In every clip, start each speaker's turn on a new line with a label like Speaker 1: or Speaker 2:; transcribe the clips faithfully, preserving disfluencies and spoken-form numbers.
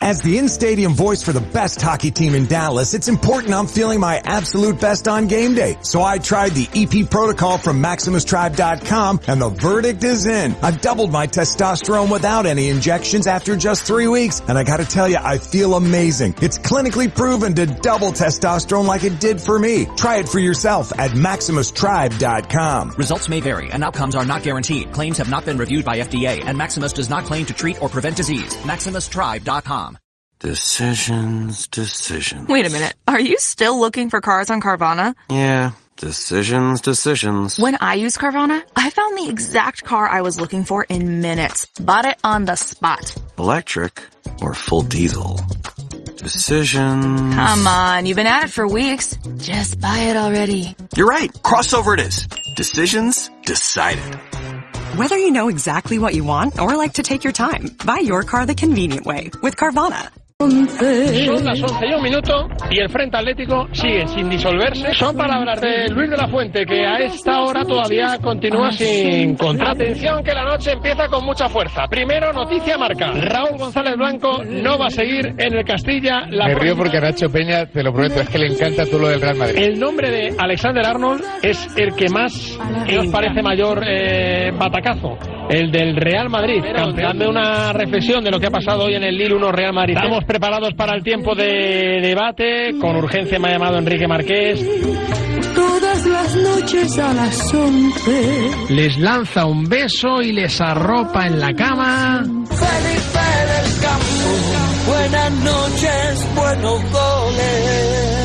Speaker 1: As the in-stadium voice for the best hockey team in Dallas, it's important I'm feeling my absolute best on game day. So I tried the E P protocol from Maximus Tribe dot com, and the verdict is in. I've doubled my testosterone without any injections after just three weeks, and I gotta tell you, I feel amazing. It's clinically proven to double testosterone like it did for me. Try it for yourself at Maximus Tribe dot com.
Speaker 2: Results may vary, and outcomes are not guaranteed. Claims have not been reviewed by F D A, and Maximus does not claim to treat or prevent disease. Maximus Tribe dot com.
Speaker 3: Decisions, decisions.
Speaker 4: Wait a minute. Are you still looking for cars on Carvana?
Speaker 3: Yeah, decisions, decisions.
Speaker 4: When I used Carvana, I found the exact car I was looking for in minutes. Bought it on the spot.
Speaker 3: Electric or full diesel? Decisions.
Speaker 4: Come on, you've been at it for weeks. Just buy it already.
Speaker 3: You're right. Crossover it is. Decisions decided.
Speaker 5: Whether you know exactly what you want or like to take your time, buy your car the convenient way with Carvana.
Speaker 6: Son las once y un minuto y el Frente Atlético sigue sin disolverse. Son palabras de Luis de la Fuente, que a esta hora todavía continúa sin contrato. Atención, que la noche empieza con mucha fuerza. Primero, noticia marca. Raúl González Blanco no va a seguir en el Castilla. La
Speaker 7: Me río porque a Nacho Peña, te lo prometo, es que le encanta todo lo del Real Madrid.
Speaker 6: El nombre de Alexander Arnold es el que más nos parece mayor eh, batacazo. El del Real Madrid. Dame una reflexión de lo que ha pasado hoy en el Lille uno Real Madrid. Estamos preparados para el tiempo de debate. Con urgencia me ha llamado Enrique Marqués.
Speaker 8: Todas las noches a las once.
Speaker 6: Les lanza un beso y les arropa en la cama.
Speaker 8: Felipe del Campo, buenas noches, buenos goles.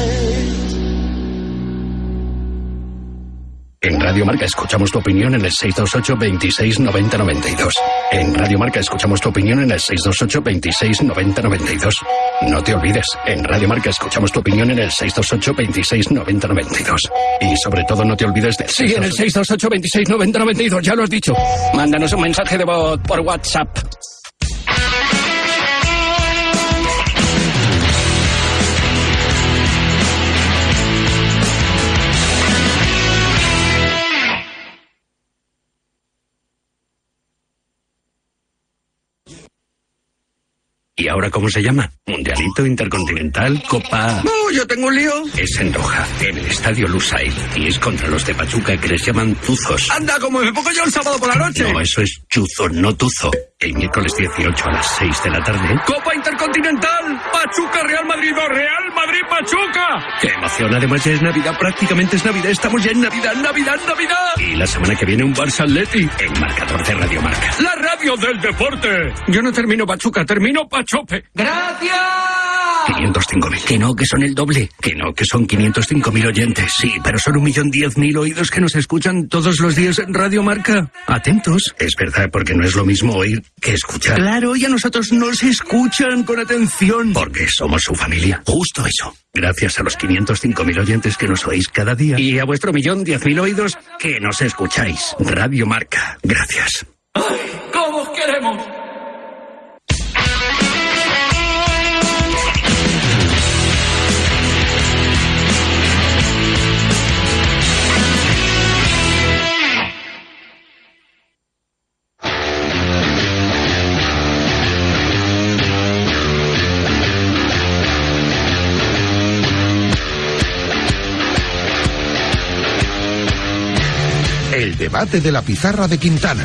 Speaker 9: En Radio Marca escuchamos tu opinión en el seis dos ocho, veintiséis, noventa, noventa y dos. En Radio Marca escuchamos tu opinión en el seis dos ocho, veintiséis, noventa, noventa y dos. No te olvides, en Radio Marca escuchamos tu opinión en el seis dos ocho, veintiséis, noventa, noventa y dos. Y sobre todo no te olvides del
Speaker 10: Sí, en el seis dos ocho, veintiséis, noventa, noventa y dos, ya lo has dicho. Mándanos un mensaje de voz por WhatsApp.
Speaker 9: ¿Y ahora cómo se llama? Mundialito, Intercontinental, Copa...
Speaker 10: ¡No, yo tengo un lío!
Speaker 9: Es en Doha, en el Estadio Lusail. Y es contra los de Pachuca, que les llaman tuzos.
Speaker 10: ¡Anda, como me pongo yo el sábado por la noche!
Speaker 9: No, eso es chuzo, no tuzo. El miércoles dieciocho a las seis de la tarde...
Speaker 10: ¡Copa Intercontinental! ¡Pachuca, Real Madrid dos! ¡Real Madrid, Pachuca!
Speaker 9: ¡Qué emoción! Además ya es Navidad, prácticamente es Navidad. Estamos ya en Navidad, Navidad, Navidad. Y la semana que viene un Barça Atleti. El marcador de Radio Marca.
Speaker 10: ¡La radio del deporte! Yo no termino Pachuca, termino Pachope.
Speaker 8: ¡Gracias!
Speaker 9: quinientos cinco mil. Que no, que son el doble. Que no, que son quinientos cinco mil oyentes. Sí, pero son un millón diez mil oídos que nos escuchan todos los días en Radio Marca. Atentos. Es verdad, porque no es lo mismo oír que escuchar. Claro, y a nosotros nos escuchan con atención. Porque somos su familia. Justo eso. Gracias a los quinientos cinco mil oyentes que nos oís cada día. Y a vuestro millón diez mil oídos que nos escucháis. Radio Marca. Gracias.
Speaker 8: ¡Ay, cómo os queremos!
Speaker 11: El debate de la pizarra de Quintana.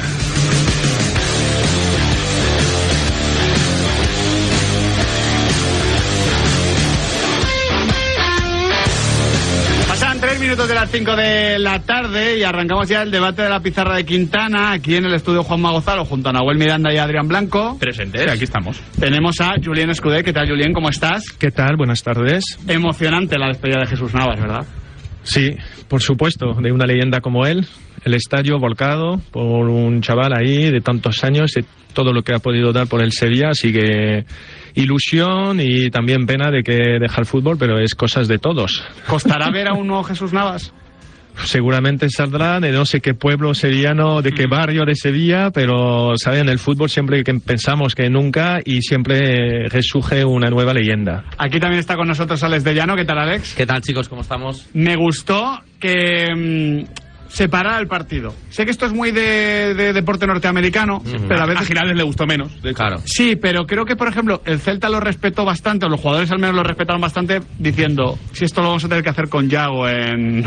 Speaker 12: Pasan tres minutos de las cinco de la tarde y arrancamos ya el debate de la pizarra de Quintana, aquí en el estudio Juanma Gonzalo, junto a Nahuel Miranda y Adrián Blanco.
Speaker 13: Presentes, aquí estamos.
Speaker 12: Tenemos a Julián Escudé. ¿Qué tal, Julián? ¿Cómo estás?
Speaker 13: ¿Qué tal? Buenas tardes.
Speaker 12: Emocionante la despedida de Jesús Navas, ¿verdad?
Speaker 13: Sí, por supuesto, de una leyenda como él. El estadio volcado por un chaval ahí de tantos años, de todo lo que ha podido dar por el Sevilla, así que ilusión y también pena de que deja el fútbol, pero es cosas de todos.
Speaker 12: ¿Costará ver a un nuevo Jesús Navas?
Speaker 13: Seguramente saldrá de no sé qué pueblo sevillano, de qué barrio de Sevilla, pero saben, el fútbol siempre que pensamos que nunca y siempre resurge una nueva leyenda.
Speaker 12: Aquí también está con nosotros Alex de Llano. ¿Qué tal, Alex?
Speaker 14: ¿Qué tal, chicos? ¿Cómo estamos?
Speaker 12: Me gustó que mmm, separar el partido. Sé que esto es muy de, de deporte norteamericano, uh-huh. pero a veces...
Speaker 6: A Giraldez le gustó menos, de hecho.
Speaker 14: Claro.
Speaker 12: Sí, pero creo que, por ejemplo, el Celta lo respetó bastante, o los jugadores al menos lo respetaron bastante, diciendo, si esto lo vamos a tener que hacer con Yago en,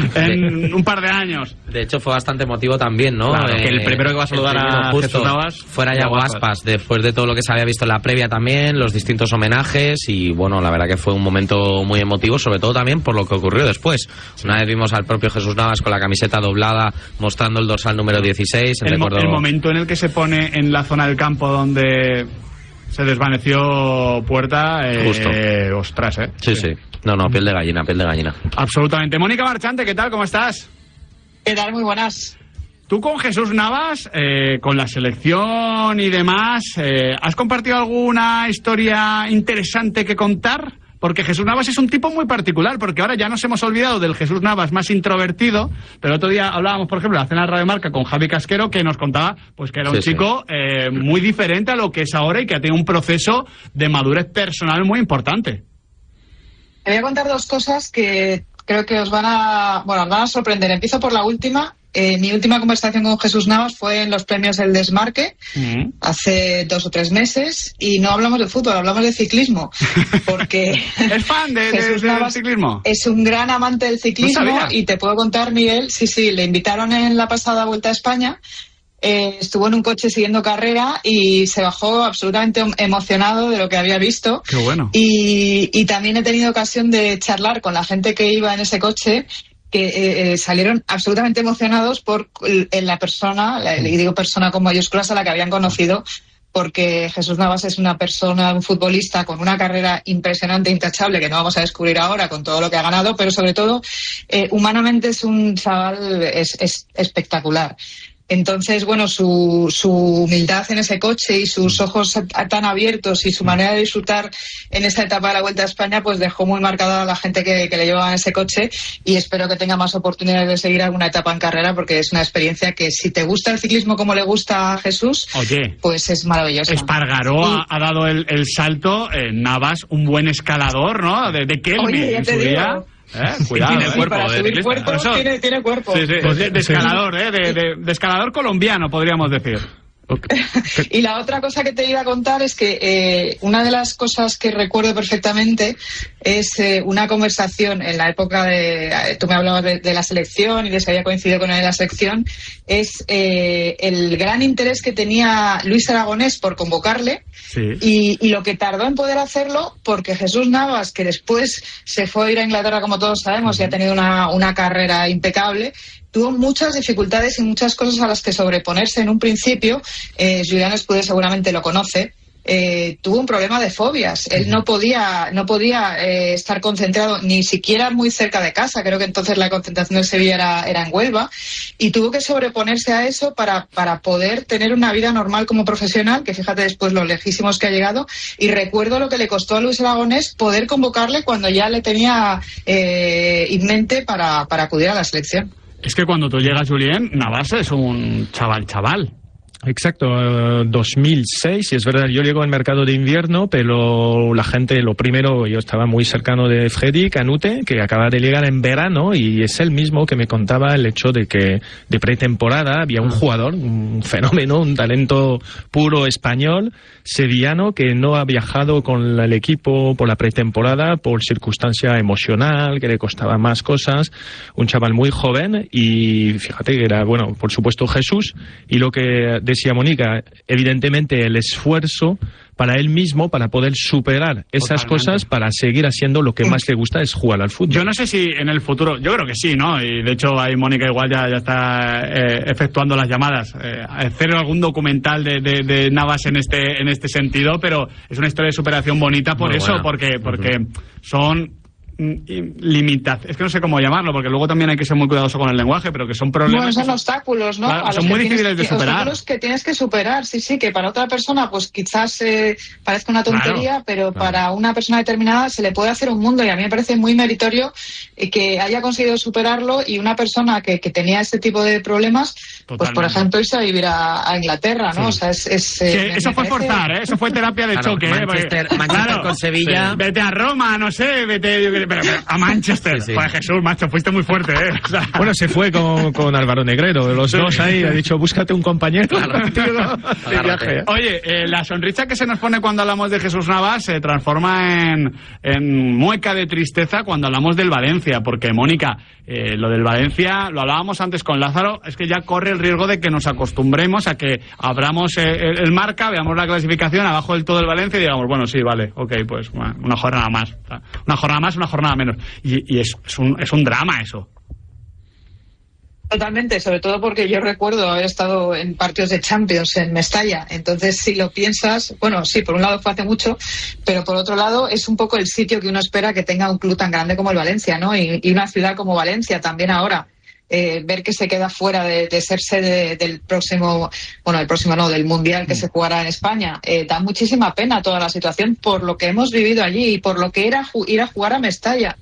Speaker 12: en de, un par de años.
Speaker 14: De hecho, fue bastante emotivo también, ¿no?
Speaker 6: Claro,
Speaker 14: eh,
Speaker 6: que el primero que va a saludar a Jesús Navas
Speaker 14: fuera Yago Aspas, después de todo lo que se había visto en la previa también, los distintos homenajes, y bueno, la verdad que fue un momento muy emotivo, sobre todo también por lo que ocurrió después. Sí. Una vez vimos al propio Jesús Navas con la camiseta doblada, mostrando el dorsal número dieciséis.
Speaker 12: El,
Speaker 14: recuerdo...
Speaker 12: el momento en el que se pone en la zona del campo donde se desvaneció Puerta, eh,
Speaker 14: Justo.
Speaker 12: Eh, ostras, ¿eh?
Speaker 14: Sí, sí. No, no, piel de gallina, piel de gallina.
Speaker 12: Absolutamente. Mónica Marchante, ¿qué tal? ¿Cómo estás?
Speaker 15: ¿Qué tal? Muy buenas.
Speaker 12: Tú con Jesús Navas, eh, con la selección y demás, eh, ¿has compartido alguna historia interesante que contar? Porque Jesús Navas es un tipo muy particular, porque ahora ya nos hemos olvidado del Jesús Navas más introvertido, pero el otro día hablábamos, por ejemplo, en la cena de Radio Marca con Javi Casquero, que nos contaba pues que era un sí, chico sí. Eh, muy diferente a lo que es ahora y que ha tenido un proceso de madurez personal muy importante.
Speaker 15: Te voy a contar dos cosas que creo que os van a, bueno, os van a sorprender. Empiezo por la última. Eh, mi última conversación con Jesús Navas fue en los premios El Desmarque, uh-huh. hace dos o tres meses, y no hablamos de fútbol, hablamos de ciclismo, porque
Speaker 12: ¿es fan de,
Speaker 15: Jesús
Speaker 12: de, de,
Speaker 15: Navas
Speaker 12: del ciclismo?
Speaker 15: Es un gran amante del ciclismo,
Speaker 12: no
Speaker 15: y te puedo contar, Miguel, sí, sí, le invitaron en la pasada Vuelta a España, eh, estuvo en un coche siguiendo carrera y se bajó absolutamente emocionado de lo que había visto.
Speaker 12: Qué bueno.
Speaker 15: Y, y también he tenido ocasión de charlar con la gente que iba en ese coche, que eh, salieron absolutamente emocionados por en la persona, la, le digo persona con mayúsculas, a la que habían conocido, porque Jesús Navas es una persona, un futbolista con una carrera impresionante, intachable, que no vamos a descubrir ahora con todo lo que ha ganado, pero sobre todo, eh, humanamente es un chaval es, es espectacular. Entonces, bueno, su, su humildad en ese coche y sus ojos tan abiertos y su manera de disfrutar en esa etapa de la Vuelta a España, pues dejó muy marcada a la gente que, que le llevaba en ese coche, y espero que tenga más oportunidades de seguir alguna etapa en carrera, porque es una experiencia que, si te gusta el ciclismo como le gusta a Jesús,
Speaker 12: Oye,
Speaker 15: pues es maravillosa.
Speaker 12: Espargaró y... ha, ha dado el, el salto, eh, Navas, un buen escalador, ¿no? De, de Kelme
Speaker 15: Oye,
Speaker 12: en su día. ¿Eh? Cuidado,
Speaker 6: tiene
Speaker 12: eh.
Speaker 6: cuerpo,
Speaker 15: para
Speaker 6: de
Speaker 15: subir cuerpo,
Speaker 12: Eso,
Speaker 15: tiene, tiene cuerpo.
Speaker 12: Sí, sí, pues de, de escalador, ¿eh? De, de, de escalador colombiano, podríamos decir.
Speaker 15: Okay. Y la otra cosa que te iba a contar es que eh, una de las cosas que recuerdo perfectamente es eh, una conversación en la época de... Eh, tú me hablabas de, de la selección y de si había coincidido con él en la selección, es eh, el gran interés que tenía Luis Aragonés por convocarle.
Speaker 12: Sí.
Speaker 15: Y, y lo que tardó en poder hacerlo, porque Jesús Navas, que después se fue a ir a Inglaterra, como todos sabemos, uh-huh. y ha tenido una, una carrera impecable, tuvo muchas dificultades y muchas cosas a las que sobreponerse en un principio. eh, Julián Escudé seguramente lo conoce. Eh, tuvo un problema de fobias. Él no podía no podía eh, estar concentrado ni siquiera muy cerca de casa. Creo que entonces la concentración de Sevilla era, era en Huelva, y tuvo que sobreponerse a eso para, para poder tener una vida normal como profesional, que fíjate después lo lejísimos que ha llegado. Y recuerdo lo que le costó a Luis Aragonés poder convocarle cuando ya le tenía eh, en mente para, para acudir a la selección.
Speaker 12: Es que cuando tú llegas, Julián, Navas es un chaval chaval.
Speaker 13: Exacto, uh, dos mil seis, y es verdad, yo llego al mercado de invierno, pero la gente, lo primero, yo estaba muy cercano de Freddy Canute, que acaba de llegar en verano, y es él mismo que me contaba el hecho de que de pretemporada había un jugador, un fenómeno, un talento puro español, sevillano, que no ha viajado con el equipo por la pretemporada por circunstancia emocional, que le costaba más cosas, un chaval muy joven, y fíjate que era, bueno, por supuesto Jesús, y lo que decía Mónica, evidentemente el esfuerzo para él mismo, para poder superar esas Totalmente. cosas, para seguir haciendo lo que más le gusta, es jugar al fútbol.
Speaker 12: Yo no sé si en el futuro, yo creo que sí, ¿no? Y de hecho ahí Mónica igual ya, ya está eh, efectuando las llamadas. Eh, hacer algún documental de, de, de Navas en este, en este sentido, pero es una historia de superación bonita por Muy eso, buena. porque, porque uh-huh. son... limitaciones, es que no sé cómo llamarlo, porque luego también hay que ser muy cuidadoso con el lenguaje, pero que son problemas.
Speaker 15: Bueno, son
Speaker 12: que
Speaker 15: obstáculos, ¿no?
Speaker 12: Claro,
Speaker 15: a
Speaker 12: son
Speaker 15: los
Speaker 12: muy
Speaker 15: que
Speaker 12: difíciles
Speaker 15: tienes,
Speaker 12: de superar.
Speaker 15: Obstáculos que tienes que superar, sí, sí, que para otra persona, pues quizás eh, parezca una tontería, claro, pero claro. para una persona determinada se le puede hacer un mundo, y a mí me parece muy meritorio eh, que haya conseguido superarlo, y una persona que, que tenía este tipo de problemas, Totalmente. pues por ejemplo irse a vivir a, a Inglaterra, ¿no? Sí. O sea, es, es eh,
Speaker 12: sí,
Speaker 15: me,
Speaker 12: eso
Speaker 15: me
Speaker 12: fue
Speaker 15: parece...
Speaker 12: forzar, ¿eh? Eso fue terapia de
Speaker 14: claro,
Speaker 12: choque,
Speaker 14: Manchester,
Speaker 12: ¿eh?
Speaker 14: Manchester claro, con Sevilla.
Speaker 12: Sí. Vete a Roma, no sé, vete, pero, pero, a Manchester. Sí, sí. Pues Jesús, macho, fuiste muy fuerte, ¿eh? O sea...
Speaker 13: Bueno, se fue con, con Álvaro Negreiro, los sí. dos ahí, ha dicho, búscate un compañero. Claro. Tío, de viaje.
Speaker 12: Oye, eh, la sonrisa que se nos pone cuando hablamos de Jesús Navas se transforma en, en mueca de tristeza cuando hablamos del Valencia, porque, Mónica, eh, lo del Valencia, lo hablábamos antes con Lázaro, es que ya corre el riesgo de que nos acostumbremos a que abramos eh, el, el marca, veamos la clasificación, abajo del todo el Valencia y digamos, bueno, sí, vale, ok, pues bueno, una jornada más. Una jornada más, una jornada menos. Y, y es, es, un, es un drama eso.
Speaker 15: Totalmente, sobre todo porque yo recuerdo haber estado en partidos de Champions en Mestalla, entonces si lo piensas, bueno, sí, por un lado fue hace mucho, pero por otro lado es un poco el sitio que uno espera que tenga un club tan grande como el Valencia, ¿no? Y, y una ciudad como Valencia también ahora. Eh, ver que se queda fuera de, de ser sede del próximo, bueno, el próximo no, del Mundial que se jugará en España, eh, da muchísima pena toda la situación por lo que hemos vivido allí y por lo que era ju- ir a jugar a Mestalla.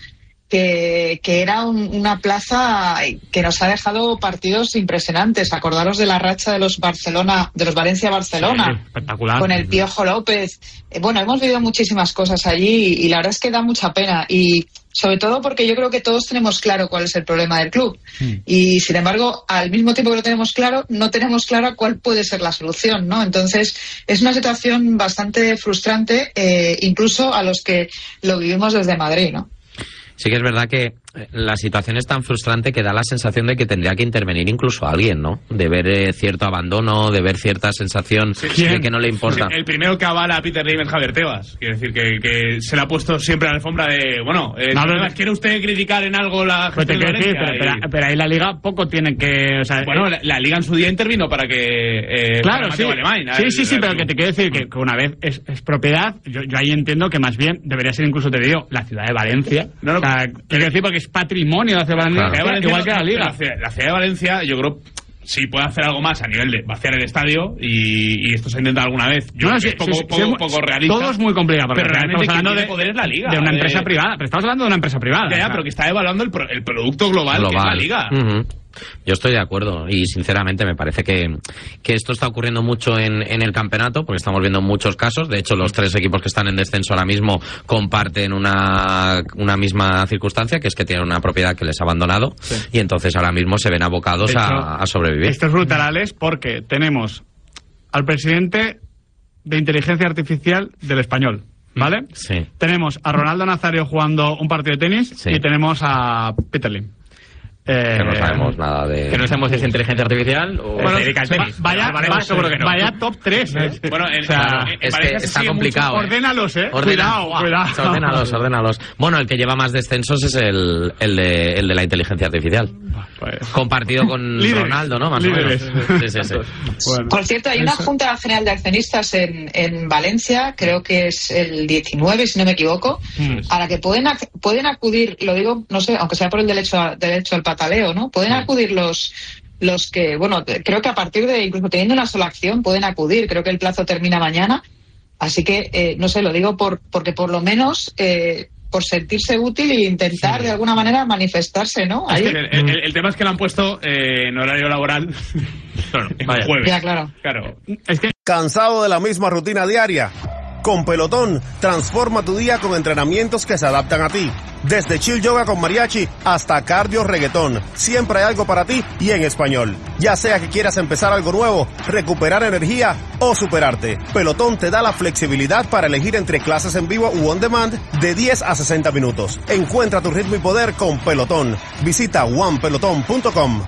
Speaker 15: Que, que era un, una plaza que nos ha dejado partidos impresionantes. Acordaros de la racha de los Barcelona, de los Valencia-Barcelona,
Speaker 12: sí, espectacular,
Speaker 15: con el Piojo López. Eh, bueno, hemos vivido muchísimas cosas allí y, y la verdad es que da mucha pena. Y sobre todo porque yo creo que todos tenemos claro cuál es el problema del club. Mm. Y sin embargo, al mismo tiempo que lo tenemos claro, no tenemos claro cuál puede ser la solución, ¿no? Entonces, es una situación bastante frustrante, eh, incluso a los que lo vivimos desde Madrid, ¿no?
Speaker 14: Sí que es verdad que la situación es tan frustrante que da la sensación de que tendría que intervenir incluso alguien, ¿no? De ver eh, cierto abandono, de ver cierta sensación sí, de que no le importa.
Speaker 16: El primero que avala a Peter Lim es Javier Tebas. Quiero decir que, que se le ha puesto siempre a la alfombra de, bueno, eh, no, no, ¿quiere usted criticar en algo la gestión de Valencia?
Speaker 12: Pero, pero, pero, pero ahí la Liga poco tiene que... O sea,
Speaker 16: bueno,
Speaker 12: eh,
Speaker 16: la, la Liga en su día intervino para que... Eh,
Speaker 12: claro,
Speaker 16: para
Speaker 12: sí,
Speaker 16: Alemán,
Speaker 12: sí,
Speaker 16: el,
Speaker 12: sí, sí,
Speaker 16: el,
Speaker 12: pero que te quiero decir que, que una vez es, es propiedad, yo, yo ahí entiendo que más bien debería ser incluso, te digo, la ciudad de Valencia. No, no, o sea, quiero decir porque es patrimonio de la ciudad de Valencia, claro. Valencia igual que la Liga.
Speaker 16: La ciudad, la ciudad de Valencia, yo creo... Sí, puede hacer algo más a nivel de vaciar el estadio y, y esto se ha intentado alguna vez. Yo
Speaker 12: no,
Speaker 16: creo
Speaker 12: sí,
Speaker 16: que es poco,
Speaker 12: sí, sí,
Speaker 16: poco,
Speaker 12: sí,
Speaker 16: poco realista.
Speaker 12: Todo es muy complicado,
Speaker 16: pero realmente
Speaker 12: estamos hablando
Speaker 16: de,
Speaker 12: de
Speaker 16: poder es la Liga.
Speaker 12: De una
Speaker 16: de,
Speaker 12: empresa privada, pero estamos hablando de una empresa privada.
Speaker 16: Ya, ya, pero que está evaluando el, pro, el producto global, global, que es la Liga.
Speaker 14: Uh-huh. Yo estoy de acuerdo y sinceramente me parece que, que esto está ocurriendo mucho en, en el campeonato porque estamos viendo muchos casos. De hecho, los tres equipos que están en descenso ahora mismo comparten una, una misma circunstancia, que es que tienen una propiedad que les ha abandonado sí. y entonces ahora mismo se ven abocados hecho, a, a sobrevivir.
Speaker 12: Esto es brutal, Alex, porque tenemos al presidente de inteligencia artificial del Español, ¿vale?
Speaker 14: Sí.
Speaker 12: Tenemos a Ronaldo Nazario jugando un partido de tenis sí. y tenemos a Peter Lim.
Speaker 14: Eh, que no sabemos nada de...
Speaker 17: Que no sabemos si es inteligencia artificial o
Speaker 12: bueno,
Speaker 17: se dedica al tenis.
Speaker 12: Vaya, vaya, vaya, seguro que no. Vaya top tres. ¿eh?
Speaker 16: Bueno, en,
Speaker 14: o sea, claro, en, en es que está complicado.
Speaker 12: Mucho. Ordénalos, ¿eh?
Speaker 14: Ordena,
Speaker 12: cuidado, cuidado.
Speaker 14: Ordénalos, ordénalos. Bueno, el que lleva más descensos es el, el, de, el de la inteligencia artificial. Pues, compartido con líderes, Ronaldo, ¿no? Más líderes. o menos. Sí, sí, sí.
Speaker 15: Bueno, por cierto, hay una Junta General de Accionistas en, en Valencia, creo que es el diecinueve, si no me equivoco, mm. a la que pueden, pueden acudir, lo digo, no sé, aunque sea por el derecho, a, derecho al pataleo, ¿no? Pueden acudir los los que, bueno, creo que a partir de, incluso teniendo una sola acción, pueden acudir. Creo que el plazo termina mañana. Así que, eh, no sé, lo digo por porque por lo menos... Eh, por sentirse útil e intentar sí. de alguna manera manifestarse, ¿no?
Speaker 16: Es que el, el, el tema es que lo han puesto eh, en horario laboral claro, en
Speaker 15: Vaya.
Speaker 16: jueves.
Speaker 15: Ya, claro.
Speaker 16: claro.
Speaker 12: Es que...
Speaker 18: ¿Cansado de la misma rutina diaria? Con Pelotón, transforma tu día con entrenamientos que se adaptan a ti. Desde chill yoga con mariachi hasta cardio reggaetón. Siempre hay algo para ti y en español. Ya sea que quieras empezar algo nuevo, recuperar energía o superarte. Pelotón te da la flexibilidad para elegir entre clases en vivo u on demand de diez a sesenta minutos. Encuentra tu ritmo y poder con Pelotón. Visita one peloton punto com.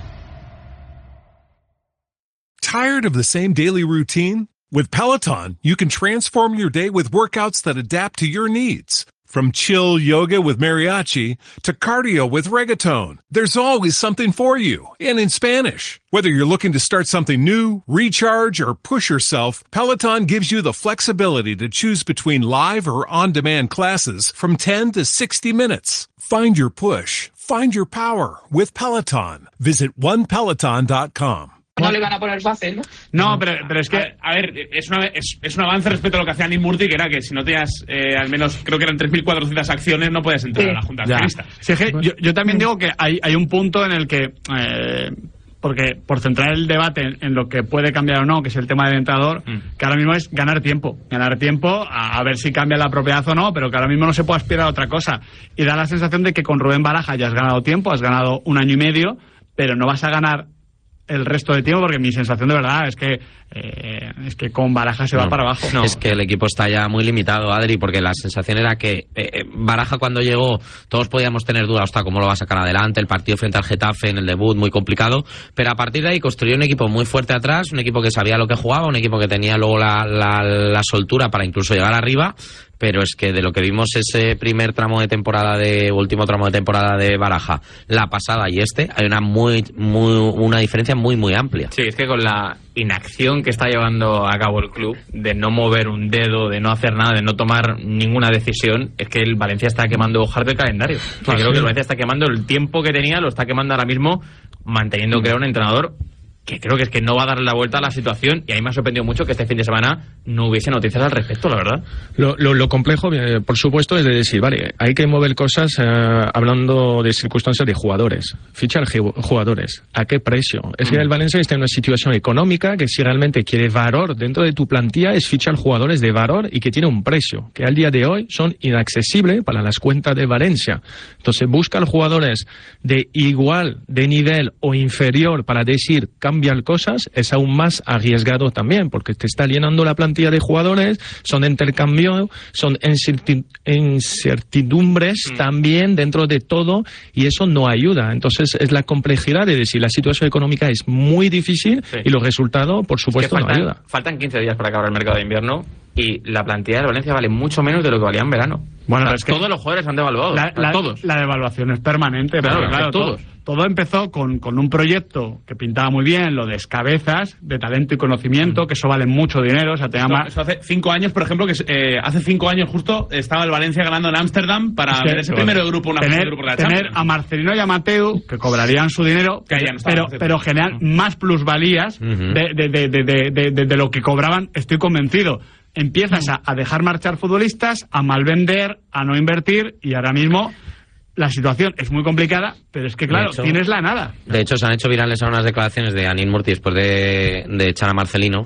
Speaker 19: Tired of the same daily routine? With Peloton, you can transform your day with workouts that adapt to your needs. From chill yoga with mariachi to cardio with reggaeton, there's always something for you, and in Spanish. Whether you're looking to start something new, recharge, or push yourself, Peloton gives you the flexibility to choose between live or on-demand classes from ten to sixty minutes. Find your push, find your power with Peloton. Visit one peloton dot com.
Speaker 15: No le van a poner fácil, ¿no?
Speaker 12: No, pero, pero es que...
Speaker 16: A ver, a ver es, una, es, es un avance respecto a lo que hacía Nick Murty, que era que si no tenías eh, al menos, creo que eran tres mil cuatrocientas acciones, no podías entrar sí. a la Junta de Accionistas.
Speaker 12: Sí, yo, yo también digo que hay, hay un punto en el que... Eh, porque por centrar el debate en, en lo que puede cambiar o no, que es el tema del entrenador, mm. que ahora mismo es ganar tiempo, ganar tiempo a, a ver si cambia la propiedad o no, pero que ahora mismo no se puede aspirar a otra cosa. Y da la sensación de que con Rubén Baraja ya has ganado tiempo, has ganado un año y medio, pero no vas a ganar el resto de tiempo, porque mi sensación de verdad es que eh, es que con Baraja se
Speaker 14: no,
Speaker 12: va para abajo.
Speaker 14: No. Es que el equipo está ya muy limitado, Adri, porque la sensación era que eh, Baraja cuando llegó todos podíamos tener dudas, hasta cómo lo va a sacar adelante, el partido frente al Getafe en el debut muy complicado, pero a partir de ahí construyó un equipo muy fuerte atrás, un equipo que sabía lo que jugaba, un equipo que tenía luego la, la, la soltura para incluso llegar arriba. Pero es que de lo que vimos ese primer tramo de temporada de último tramo de temporada de Baraja, la pasada y este, hay una muy muy una diferencia muy muy amplia.
Speaker 17: Sí, es que con la inacción que está llevando a cabo el club, de no mover un dedo, de no hacer nada, de no tomar ninguna decisión, es que el Valencia está quemando hojas del calendario. O sea, ah, creo sí. que el Valencia está quemando el tiempo que tenía, lo está quemando ahora mismo, manteniendo que era un entrenador que creo que es que no va a darle la vuelta a la situación, y a mí me ha sorprendido mucho que este fin de semana no hubiese noticias al respecto, la verdad.
Speaker 13: Lo, lo, lo complejo, eh, por supuesto, es de decir, vale, hay que mover cosas eh, hablando de circunstancias de jugadores, fichar jugadores, ¿a qué precio? Es mm. que el Valencia está en una situación económica que si realmente quiere valor dentro de tu plantilla es fichar jugadores de valor y que tiene un precio, que al día de hoy son inaccesibles para las cuentas de Valencia. Entonces buscar jugadores de igual, de nivel o inferior para decir cambiar cosas es aún más arriesgado también, porque te está llenando la plantilla de jugadores, son intercambio, son incertidumbres mm. también dentro de todo, y eso no ayuda. Entonces es la complejidad de decir, la situación económica es muy difícil sí. y los resultados, por supuesto,
Speaker 17: es que faltan,
Speaker 13: no ayudan.
Speaker 17: Faltan quince días para acabar el mercado de invierno y la plantilla de Valencia vale mucho menos de lo que valía en verano.
Speaker 12: Bueno,
Speaker 17: o sea,
Speaker 12: pero es que
Speaker 17: todos los jugadores han devaluado.
Speaker 12: La, la,
Speaker 17: todos.
Speaker 12: La devaluación es permanente, claro, pero claro, todos. Todo, todo empezó con, con un proyecto que pintaba muy bien, lo de Escabezas, de talento y conocimiento, mm. que eso vale mucho dinero. O sea, te
Speaker 16: eso,
Speaker 12: llama...
Speaker 16: eso hace cinco años, por ejemplo, que eh, hace cinco años justo estaba el Valencia ganando en Ámsterdam para es que, ver ese bueno, primero grupo, una
Speaker 12: tener,
Speaker 16: de grupo de la
Speaker 12: tener
Speaker 16: Champions.
Speaker 12: a Marcelino y a Mateu, que cobrarían su dinero, que no pero, pero generan uh-huh. más plusvalías uh-huh. de, de, de, de, de, de, de, de lo que cobraban, estoy convencido. Empiezas a, a dejar marchar futbolistas, a malvender, a no invertir, y ahora mismo la situación es muy complicada, pero es que claro, hecho, tienes la nada.
Speaker 14: De hecho, se han hecho virales ahora unas declaraciones de Anil Murti después de, de echar a Marcelino.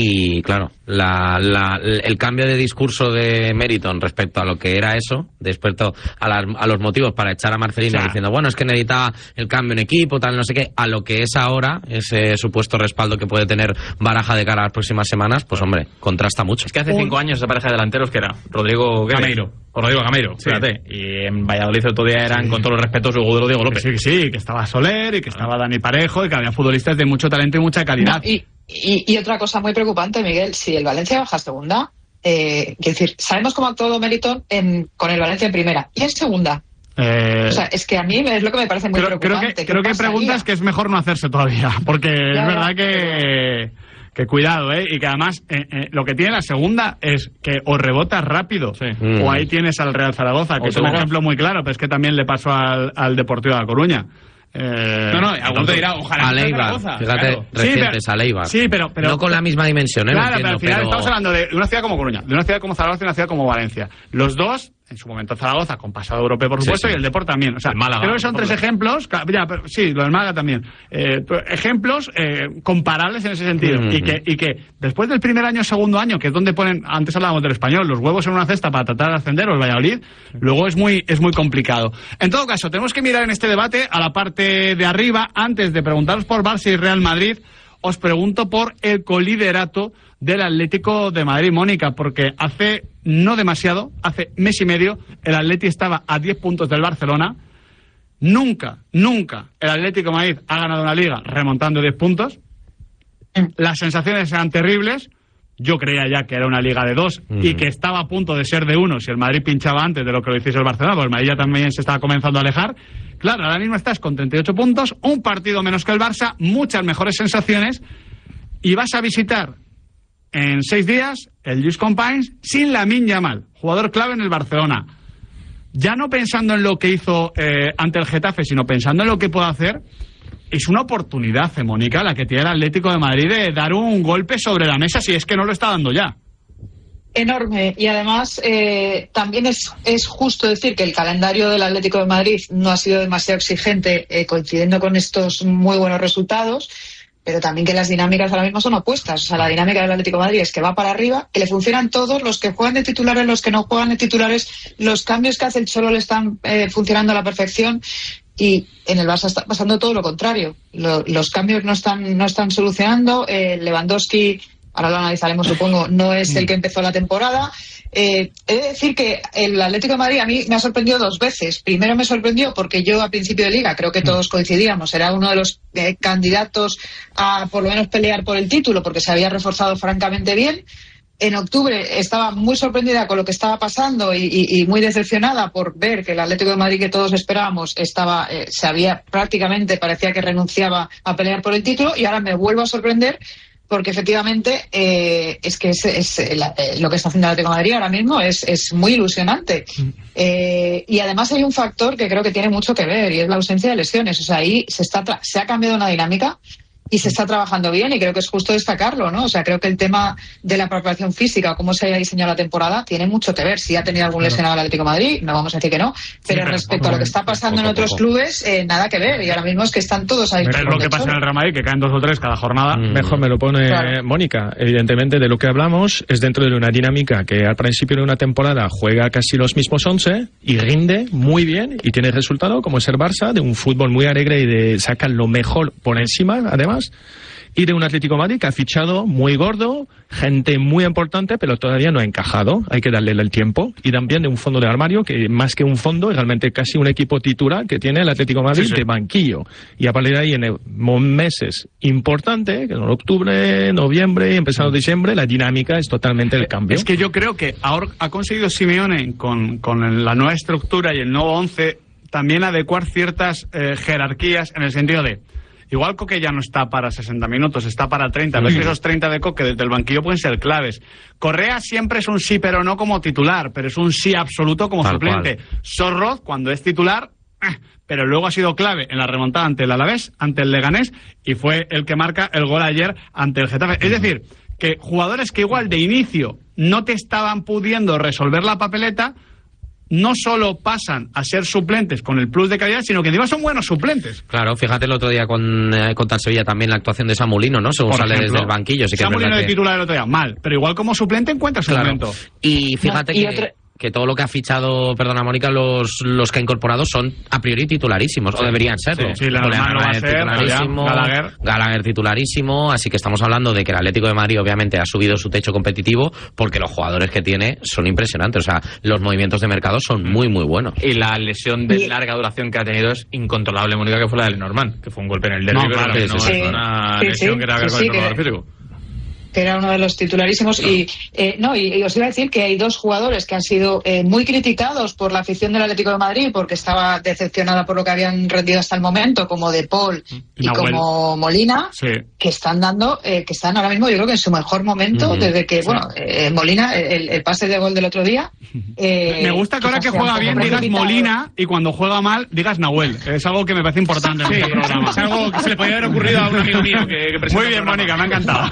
Speaker 14: Y claro, la, la, el cambio de discurso de Meriton respecto a lo que era eso, respecto a, la, a los motivos para echar a Marcelino, o sea, diciendo, bueno, es que necesita el cambio en equipo, tal, no sé qué, a lo que es ahora, ese supuesto respaldo que puede tener Baraja de cara a las próximas semanas, pues hombre, contrasta mucho.
Speaker 17: Es que hace cinco años esa pareja de delanteros que era Rodrigo
Speaker 16: Gameiro.
Speaker 17: O Rodrigo Gameiro, sí. Fíjate. Y en Valladolid el otro día eran, sí. con todos los respetos, Hugo de Diego López.
Speaker 12: Sí, sí, que estaba Soler y que estaba Dani Parejo y que había futbolistas de mucho talento y mucha calidad.
Speaker 15: No, y... Y, y otra cosa muy preocupante, Miguel, si el Valencia baja a segunda, eh, quiero decir, sabemos cómo ha actuado Meriton en, con el Valencia en primera y en segunda.
Speaker 12: Eh,
Speaker 15: o sea, es que a mí es lo que me parece muy
Speaker 12: creo,
Speaker 15: preocupante.
Speaker 12: Creo que, creo que hay preguntas que es mejor no hacerse todavía, porque ya, es verdad que, que cuidado, ¿eh? Y que además eh, eh, lo que tiene la segunda es que o rebotas rápido, sí. mm. o ahí tienes al Real Zaragoza, que o es un ejemplo muy claro, pero es que también le pasó al, al Deportivo de La Coruña.
Speaker 16: Eh, no, no, algún te dirá, ojalá.
Speaker 14: A Leibar, fíjate, claro. Recientes, sí, a Leibar.
Speaker 12: Sí, pero, pero.
Speaker 14: No con la misma dimensión, ¿eh?
Speaker 12: Claro,
Speaker 14: entiendo,
Speaker 12: pero al final
Speaker 14: pero...
Speaker 12: estamos hablando de una ciudad como Coruña, de una ciudad como Zaragoza y una ciudad como Valencia. Los dos, en su momento Zaragoza, con pasado europeo, por supuesto, sí, sí. y el Depor también. O sea, Málaga, creo que son tres ejemplos, ya, pero, sí, lo del Málaga también. Eh, ejemplos eh, comparables en ese sentido. Mm-hmm. y, que, y que después del primer año, segundo año, que es donde ponen, antes hablábamos del Español, los huevos en una cesta para tratar de ascender, o el Valladolid, luego es muy, es muy complicado. En todo caso, tenemos que mirar en este debate a la parte de arriba. Antes de preguntaros por Barça y Real Madrid, os pregunto por el coliderato del Atlético de Madrid, Mónica, porque hace no demasiado, hace mes y medio, el Atleti estaba a diez puntos del Barcelona. Nunca, nunca el Atlético de Madrid ha ganado una liga remontando diez puntos. Las sensaciones eran terribles. Yo creía ya que era una liga de dos mm. y que estaba a punto de ser de uno si el Madrid pinchaba antes de lo que lo hiciese el Barcelona, porque el Madrid ya también se estaba comenzando a alejar. Claro, ahora mismo estás con treinta y ocho puntos, un partido menos que el Barça, muchas mejores sensaciones, y vas a visitar en seis días el Lluís Companys sin Lamine Yamal, jugador clave en el Barcelona. Ya no pensando en lo que hizo eh, ante el Getafe, sino pensando en lo que puede hacer. Es una oportunidad, Mónica, la que tiene el Atlético de Madrid de dar un golpe sobre la mesa, si es que no lo está dando ya.
Speaker 15: Enorme, y además eh, también es, es justo decir que el calendario del Atlético de Madrid no ha sido demasiado exigente, eh, coincidiendo con estos muy buenos resultados, pero también que las dinámicas ahora mismo son opuestas. O sea, la dinámica del Atlético de Madrid es que va para arriba, que le funcionan todos, los que juegan de titulares, los que no juegan de titulares, los cambios que hace el Cholo le están eh, funcionando a la perfección. Y en el Barça está pasando todo lo contrario. Lo, los cambios no están, no están solucionando. Eh, Lewandowski, ahora lo analizaremos, supongo, no es el que empezó la temporada. Eh, he de decir que el Atlético de Madrid a mí me ha sorprendido dos veces. Primero me sorprendió porque yo a principio de liga, creo que todos coincidíamos, era uno de los eh, candidatos a por lo menos pelear por el título porque se había reforzado francamente bien. En octubre estaba muy sorprendida con lo que estaba pasando y, y, y muy decepcionada por ver que el Atlético de Madrid que todos esperábamos estaba, eh, se había prácticamente, parecía que renunciaba a pelear por el título, y ahora me vuelvo a sorprender porque efectivamente eh, es que es, es la, eh, lo que está haciendo el Atlético de Madrid ahora mismo es, es muy ilusionante. Eh, y además hay un factor que creo que tiene mucho que ver y es la ausencia de lesiones. O sea, ahí se, está tra- se ha cambiado una dinámica y se está trabajando bien, y creo que es justo destacarlo, ¿no? O sea, creo que el tema de la preparación física, cómo se haya diseñado la temporada, tiene mucho que ver. Si ha tenido algún lesionado el Atlético de Madrid, no vamos a decir que no, pero, sí, pero respecto a lo que está pasando poco, en otros poco. clubes, eh, nada que ver, y ahora mismo es que están todos ahí.
Speaker 12: Es lo que pasa en el Real Madrid, que caen dos o tres cada jornada.
Speaker 13: Mm. Mejor me lo pone claro. Mónica. Evidentemente, de lo que hablamos es dentro de una dinámica que al principio de una temporada juega casi los mismos once y rinde muy bien y tiene resultado, como es el Barça, de un fútbol muy alegre y de sacar lo mejor por encima, además. Y de un Atlético de Madrid que ha fichado muy gordo, gente muy importante, pero todavía no ha encajado. Hay que darle el tiempo. Y también de un fondo de armario que, más que un fondo, es realmente casi un equipo titular que tiene el Atlético de Madrid sí, sí. de banquillo. Y a partir de ahí, en meses importantes, que en octubre, noviembre, empezando diciembre, la dinámica es totalmente el cambio.
Speaker 12: Es que yo creo que ahora ha conseguido Simeone, con, con la nueva estructura y el nuevo once, también adecuar ciertas eh, jerarquías en el sentido de... Igual Coque ya no está para sesenta minutos, está para treinta. Pero es que esos treinta de Coque desde el banquillo pueden ser claves. Correa siempre es un sí pero no como titular, pero es un sí absoluto como Tal suplente. Cual. Sorroz, cuando es titular, eh, pero luego ha sido clave en la remontada ante el Alavés, ante el Leganés, y fue el que marca el gol ayer ante el Getafe. Es decir, que jugadores que igual de inicio no te estaban pudiendo resolver la papeleta, no solo pasan a ser suplentes con el plus de calidad, sino que encima son buenos suplentes.
Speaker 14: Claro, fíjate el otro día con, eh, contra Sevilla también la actuación de Samulino, ¿no? Según Por sale ejemplo, desde el banquillo. Sí que
Speaker 12: Samulino de
Speaker 14: que...
Speaker 12: titular el otro día, mal, pero igual como suplente encuentra su
Speaker 14: claro.
Speaker 12: momento.
Speaker 14: Y fíjate no, y que... Otro... que todo lo que ha fichado, perdona Mónica, los, los que ha incorporado son a priori titularísimos, sí, o deberían serlo.
Speaker 12: Sí, sí la normal no va a ser,
Speaker 14: titularísimo,
Speaker 12: Gallagher.
Speaker 14: Gallagher titularísimo, así que estamos hablando de que el Atlético de Madrid obviamente ha subido su techo competitivo porque los jugadores que tiene son impresionantes, o sea, los movimientos de mercado son muy muy buenos.
Speaker 17: Y la lesión de larga duración que ha tenido es incontrolable, Mónica, que fue la de Lenormand, que fue un golpe en el derbio, no, claro, pero no sí, es una
Speaker 15: sí,
Speaker 17: lesión
Speaker 15: sí,
Speaker 17: que era
Speaker 15: sí,
Speaker 17: que ver
Speaker 15: sí,
Speaker 17: con el
Speaker 15: que...
Speaker 17: físico.
Speaker 15: que era uno de los titularísimos. Y eh, no y, y os iba a decir que hay dos jugadores que han sido eh, muy criticados por la afición del Atlético de Madrid porque estaba decepcionada por lo que habían rendido hasta el momento, como De Paul y Nahuel. Como Molina,
Speaker 12: sí.
Speaker 15: que están dando eh, que están ahora mismo yo creo que en su mejor momento, mm-hmm. desde que, sí. bueno, eh, Molina, el, el pase de gol del otro día, eh,
Speaker 12: me gusta que ahora que juega bien digas Molina y cuando juega mal digas Nahuel. Es algo que me parece importante en sí, este programa.
Speaker 16: Es algo que se le podría haber ocurrido a un amigo mío que, que
Speaker 12: Muy bien, Mónica, me ha encantado.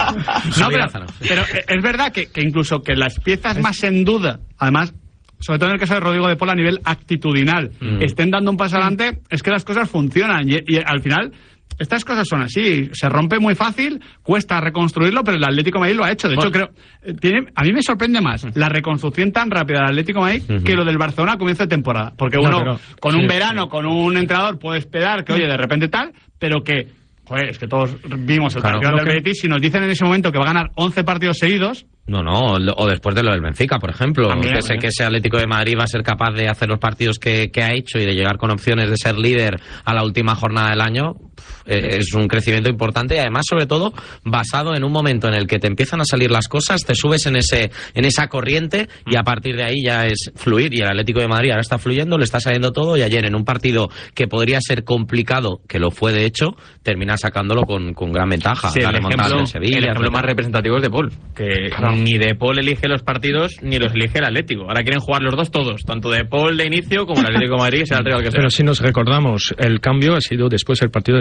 Speaker 12: No, pero, pero es verdad que, que incluso que las piezas más en duda, además, sobre todo en el caso de Rodrigo de Paul a nivel actitudinal, mm. estén dando un paso adelante, es que las cosas funcionan y, y al final estas cosas son así, se rompe muy fácil, cuesta reconstruirlo, pero el Atlético de Madrid lo ha hecho. De bueno. hecho, creo, tiene, a mí me sorprende más la reconstrucción tan rápida del Atlético de Madrid uh-huh. que lo del Barcelona a comienzo de temporada, porque uno no, pero, con sí, un verano, sí. con un entrenador puede esperar que, oye, de repente tal, pero que joder, es que todos vimos el claro, partido del que... Betis y nos dicen en ese momento que va a ganar once partidos seguidos.
Speaker 14: No, no, o después de lo del Benfica, por ejemplo. También, que, sé que ese Atlético de Madrid va a ser capaz de hacer los partidos que, que ha hecho y de llegar con opciones de ser líder a la última jornada del año. Es un crecimiento importante y además, sobre todo, basado en un momento en el que te empiezan a salir las cosas, te subes en ese en esa corriente y a partir de ahí ya es fluir. Y el Atlético de Madrid ahora está fluyendo, le está saliendo todo y ayer en un partido que podría ser complicado, que lo fue de hecho, termina sacándolo con, con gran ventaja.
Speaker 17: Sí,
Speaker 14: la
Speaker 17: el ejemplo, en Sevilla, el ejemplo más representativo es De Paul, que claro. ni De Paul elige los partidos ni los elige el Atlético. Ahora quieren jugar los dos todos, tanto De Paul de inicio como el Atlético de Madrid, sea el rival que sea.
Speaker 13: Pero si nos recordamos, el cambio ha sido después del partido de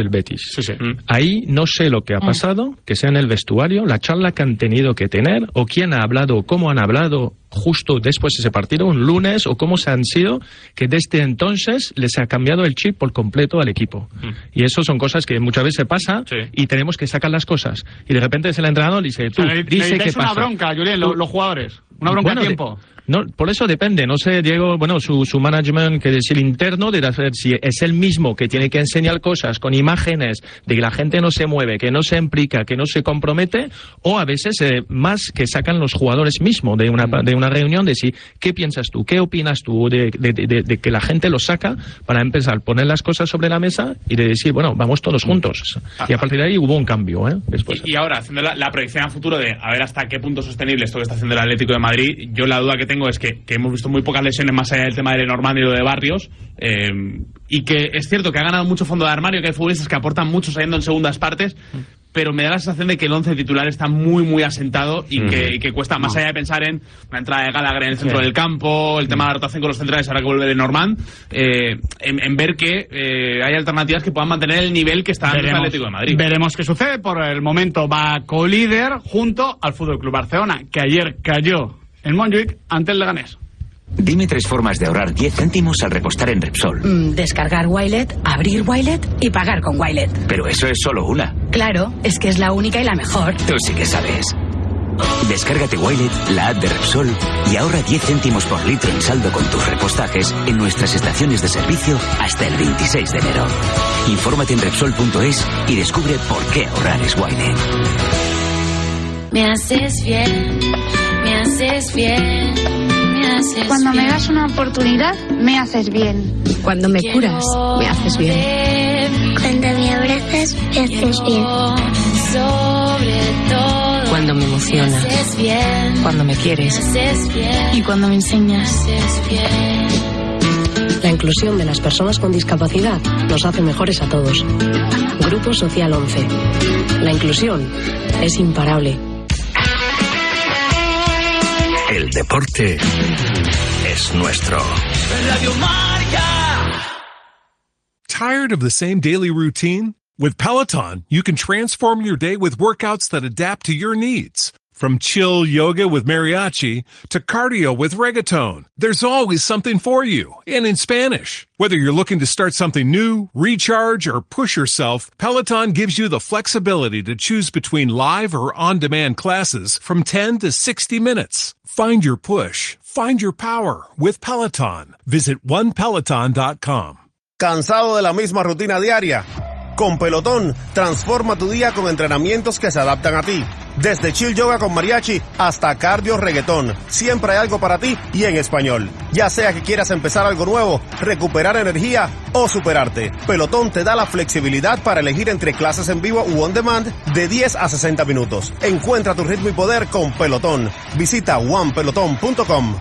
Speaker 13: del Betis.
Speaker 12: Sí, sí.
Speaker 13: Ahí no sé lo que ha pasado, que sea en el vestuario, la charla que han tenido que tener, o quién ha hablado, cómo han hablado justo después de ese partido, un lunes, o cómo se han sido, que desde entonces les ha cambiado el chip por completo al equipo. Mm. Y eso son cosas que muchas veces pasa, sí. y tenemos que sacar las cosas. Y de repente es el entrenador y dice, tú, o sea, dice qué pasa. Es una
Speaker 12: bronca, Julián, los, los jugadores. Una bronca
Speaker 13: bueno,
Speaker 12: a tiempo.
Speaker 13: De, no, por eso depende, no sé, Diego, bueno, su, su management, que es el interno, de hacer, si es el mismo que tiene que enseñar cosas con imágenes, de que la gente no se mueve, que no se implica, que no se compromete, o a veces eh, más que sacan los jugadores mismos de una, de una reunión, de si, ¿qué piensas tú? ¿Qué opinas tú? De, de, de, de que la gente lo saca para empezar a poner las cosas sobre la mesa y de decir, bueno, vamos todos juntos. Y a partir de ahí hubo un cambio, ¿eh? Después.
Speaker 16: Y, y ahora, haciendo la, la proyección a futuro de a ver hasta qué punto sostenible esto que está haciendo el Atlético de Madrid, yo la duda que tengo es que, que hemos visto muy pocas lesiones más allá del tema de Lenormand y lo de Barrios, eh, y que es cierto que ha ganado mucho fondo de armario, que hay futbolistas que aportan mucho saliendo en segundas partes, pero me da la sensación de que el once titular está muy muy asentado y, mm. que, y que cuesta, más no. allá de pensar en una entrada de Gallagher en el centro sí. del campo, el tema de la rotación con los centrales ahora que vuelve Lenormand, eh, en, en ver que eh, hay alternativas que puedan mantener el nivel que está en el Atlético de Madrid.
Speaker 12: Veremos qué sucede. Por el momento va colíder junto al Fútbol Club Barcelona, que ayer cayó en Montjuic ante el Leganés.
Speaker 20: Dime tres formas de ahorrar diez céntimos al repostar en Repsol.
Speaker 21: Mm, descargar Wilet, abrir Wilet y pagar con Wilet.
Speaker 20: Pero eso es solo una.
Speaker 21: Claro, es que es la única y la mejor.
Speaker 20: Tú sí que sabes. Descárgate Wilet, la app de Repsol, y ahorra diez céntimos por litro en saldo con tus repostajes en nuestras estaciones de servicio hasta el veintiséis de enero. Infórmate en Repsol punto es y descubre por qué ahorrar es Wilet.
Speaker 22: Me haces bien, me haces bien.
Speaker 23: Cuando me das una oportunidad, me haces bien.
Speaker 21: Cuando me curas, me haces bien.
Speaker 23: Cuando me abrazas, me haces bien.
Speaker 21: Cuando me emocionas. Cuando me quieres.
Speaker 23: Y cuando me enseñas.
Speaker 21: La inclusión de las personas con discapacidad nos hace mejores a todos. Grupo Social once. La inclusión es imparable.
Speaker 9: El deporte es nuestro.
Speaker 24: Radio Marca.
Speaker 19: Tired of the same daily routine? With Peloton, you can transform your day with workouts that adapt to your needs. From chill yoga with mariachi to cardio with reggaeton, there's always something for you, and in Spanish. Whether you're looking to start something new, recharge, or push yourself, Peloton gives you the flexibility to choose between live or on-demand classes from ten to sixty minutes. Find your push, find your power with Peloton. Visit one peloton dot com.
Speaker 18: ¿Cansado de la misma rutina diaria? Con Pelotón, transforma tu día con entrenamientos que se adaptan a ti. Desde chill yoga con mariachi hasta cardio reggaetón, siempre hay algo para ti y en español. Ya sea que quieras empezar algo nuevo, recuperar energía o superarte, Pelotón te da la flexibilidad para elegir entre clases en vivo u on demand de diez a sesenta minutos. Encuentra tu ritmo y poder con Pelotón. Visita one peloton punto com.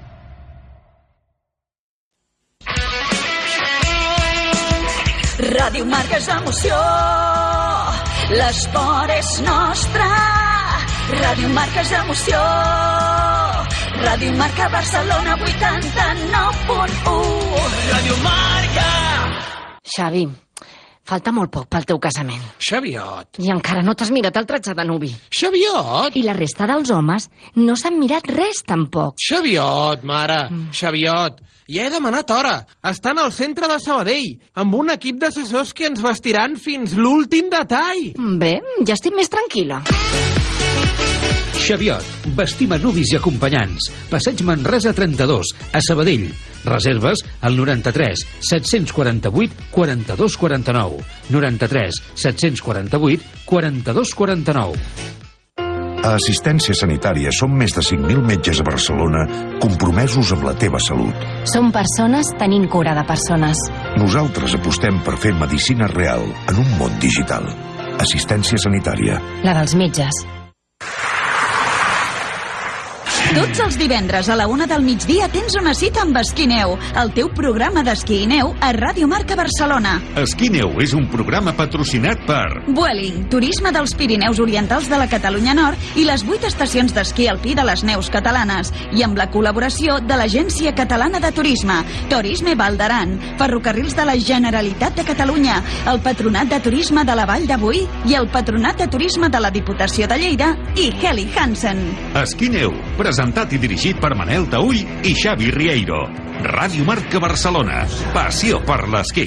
Speaker 22: Ràdio Marca és emoció, l'esport és nostre. Ràdio Marca és emoció, Ràdio Marca Barcelona vuitanta-nou punt u. Ràdio Marca.
Speaker 21: Xavi, falta molt poc pel teu casament.
Speaker 10: Xaviot.
Speaker 21: I encara no t'has mirat el tratge de nuvi.
Speaker 10: Xaviot.
Speaker 21: I la resta dels homes no s'han mirat res, tampoc.
Speaker 10: Xaviot, mare. Mm. Xaviot. Ja he demanat hora. Estan al centre de Sabadell, amb un equip d'assessors que ens vestiran fins l'últim detall.
Speaker 21: Bé, ja estic més tranquil·la.
Speaker 25: Xaviot, vestim a nuvis i acompanyants. Passeig Manresa trenta-dos, a Sabadell. Reserves al noranta-tres set-cents quaranta-vuit quaranta-dos quaranta-nou. noranta-tres set-cents quaranta-vuit quaranta-dos quaranta-nou.
Speaker 11: A Assistència Sanitària som més de cinc mil metges a Barcelona compromesos amb la teva salut.
Speaker 21: Som persones tenint cura de persones.
Speaker 11: Nosaltres apostem per fer medicina real en un món digital. Assistència Sanitària.
Speaker 21: La dels metges.
Speaker 22: Tots els divendres a la una del migdia tens una cita amb Esquí Neu, el teu programa d'esquí i neu a Ràdio Marca Barcelona.
Speaker 1: Esquí Neu és un programa patrocinat per
Speaker 22: Vueling, turisme dels Pirineus Orientals de la Catalunya Nord i les vuit estacions d'esquí alpí de les neus catalanes, i amb la col·laboració de l'Agència Catalana de Turisme, Turisme Val d'Aran, Ferrocarrils de la Generalitat de Catalunya, el Patronat de Turisme de la Vall de Boí i el Patronat de Turisme de la Diputació de Lleida i Heli Hansen.
Speaker 1: Esquí Neu, presentat i dirigit per Manel Taüll i Xavi Rieiro. Ràdio Marca Barcelona. Passió per l'esquí.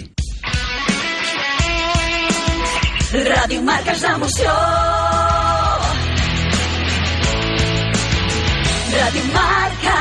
Speaker 22: Ràdio Marca és emoció. Ràdio Marca.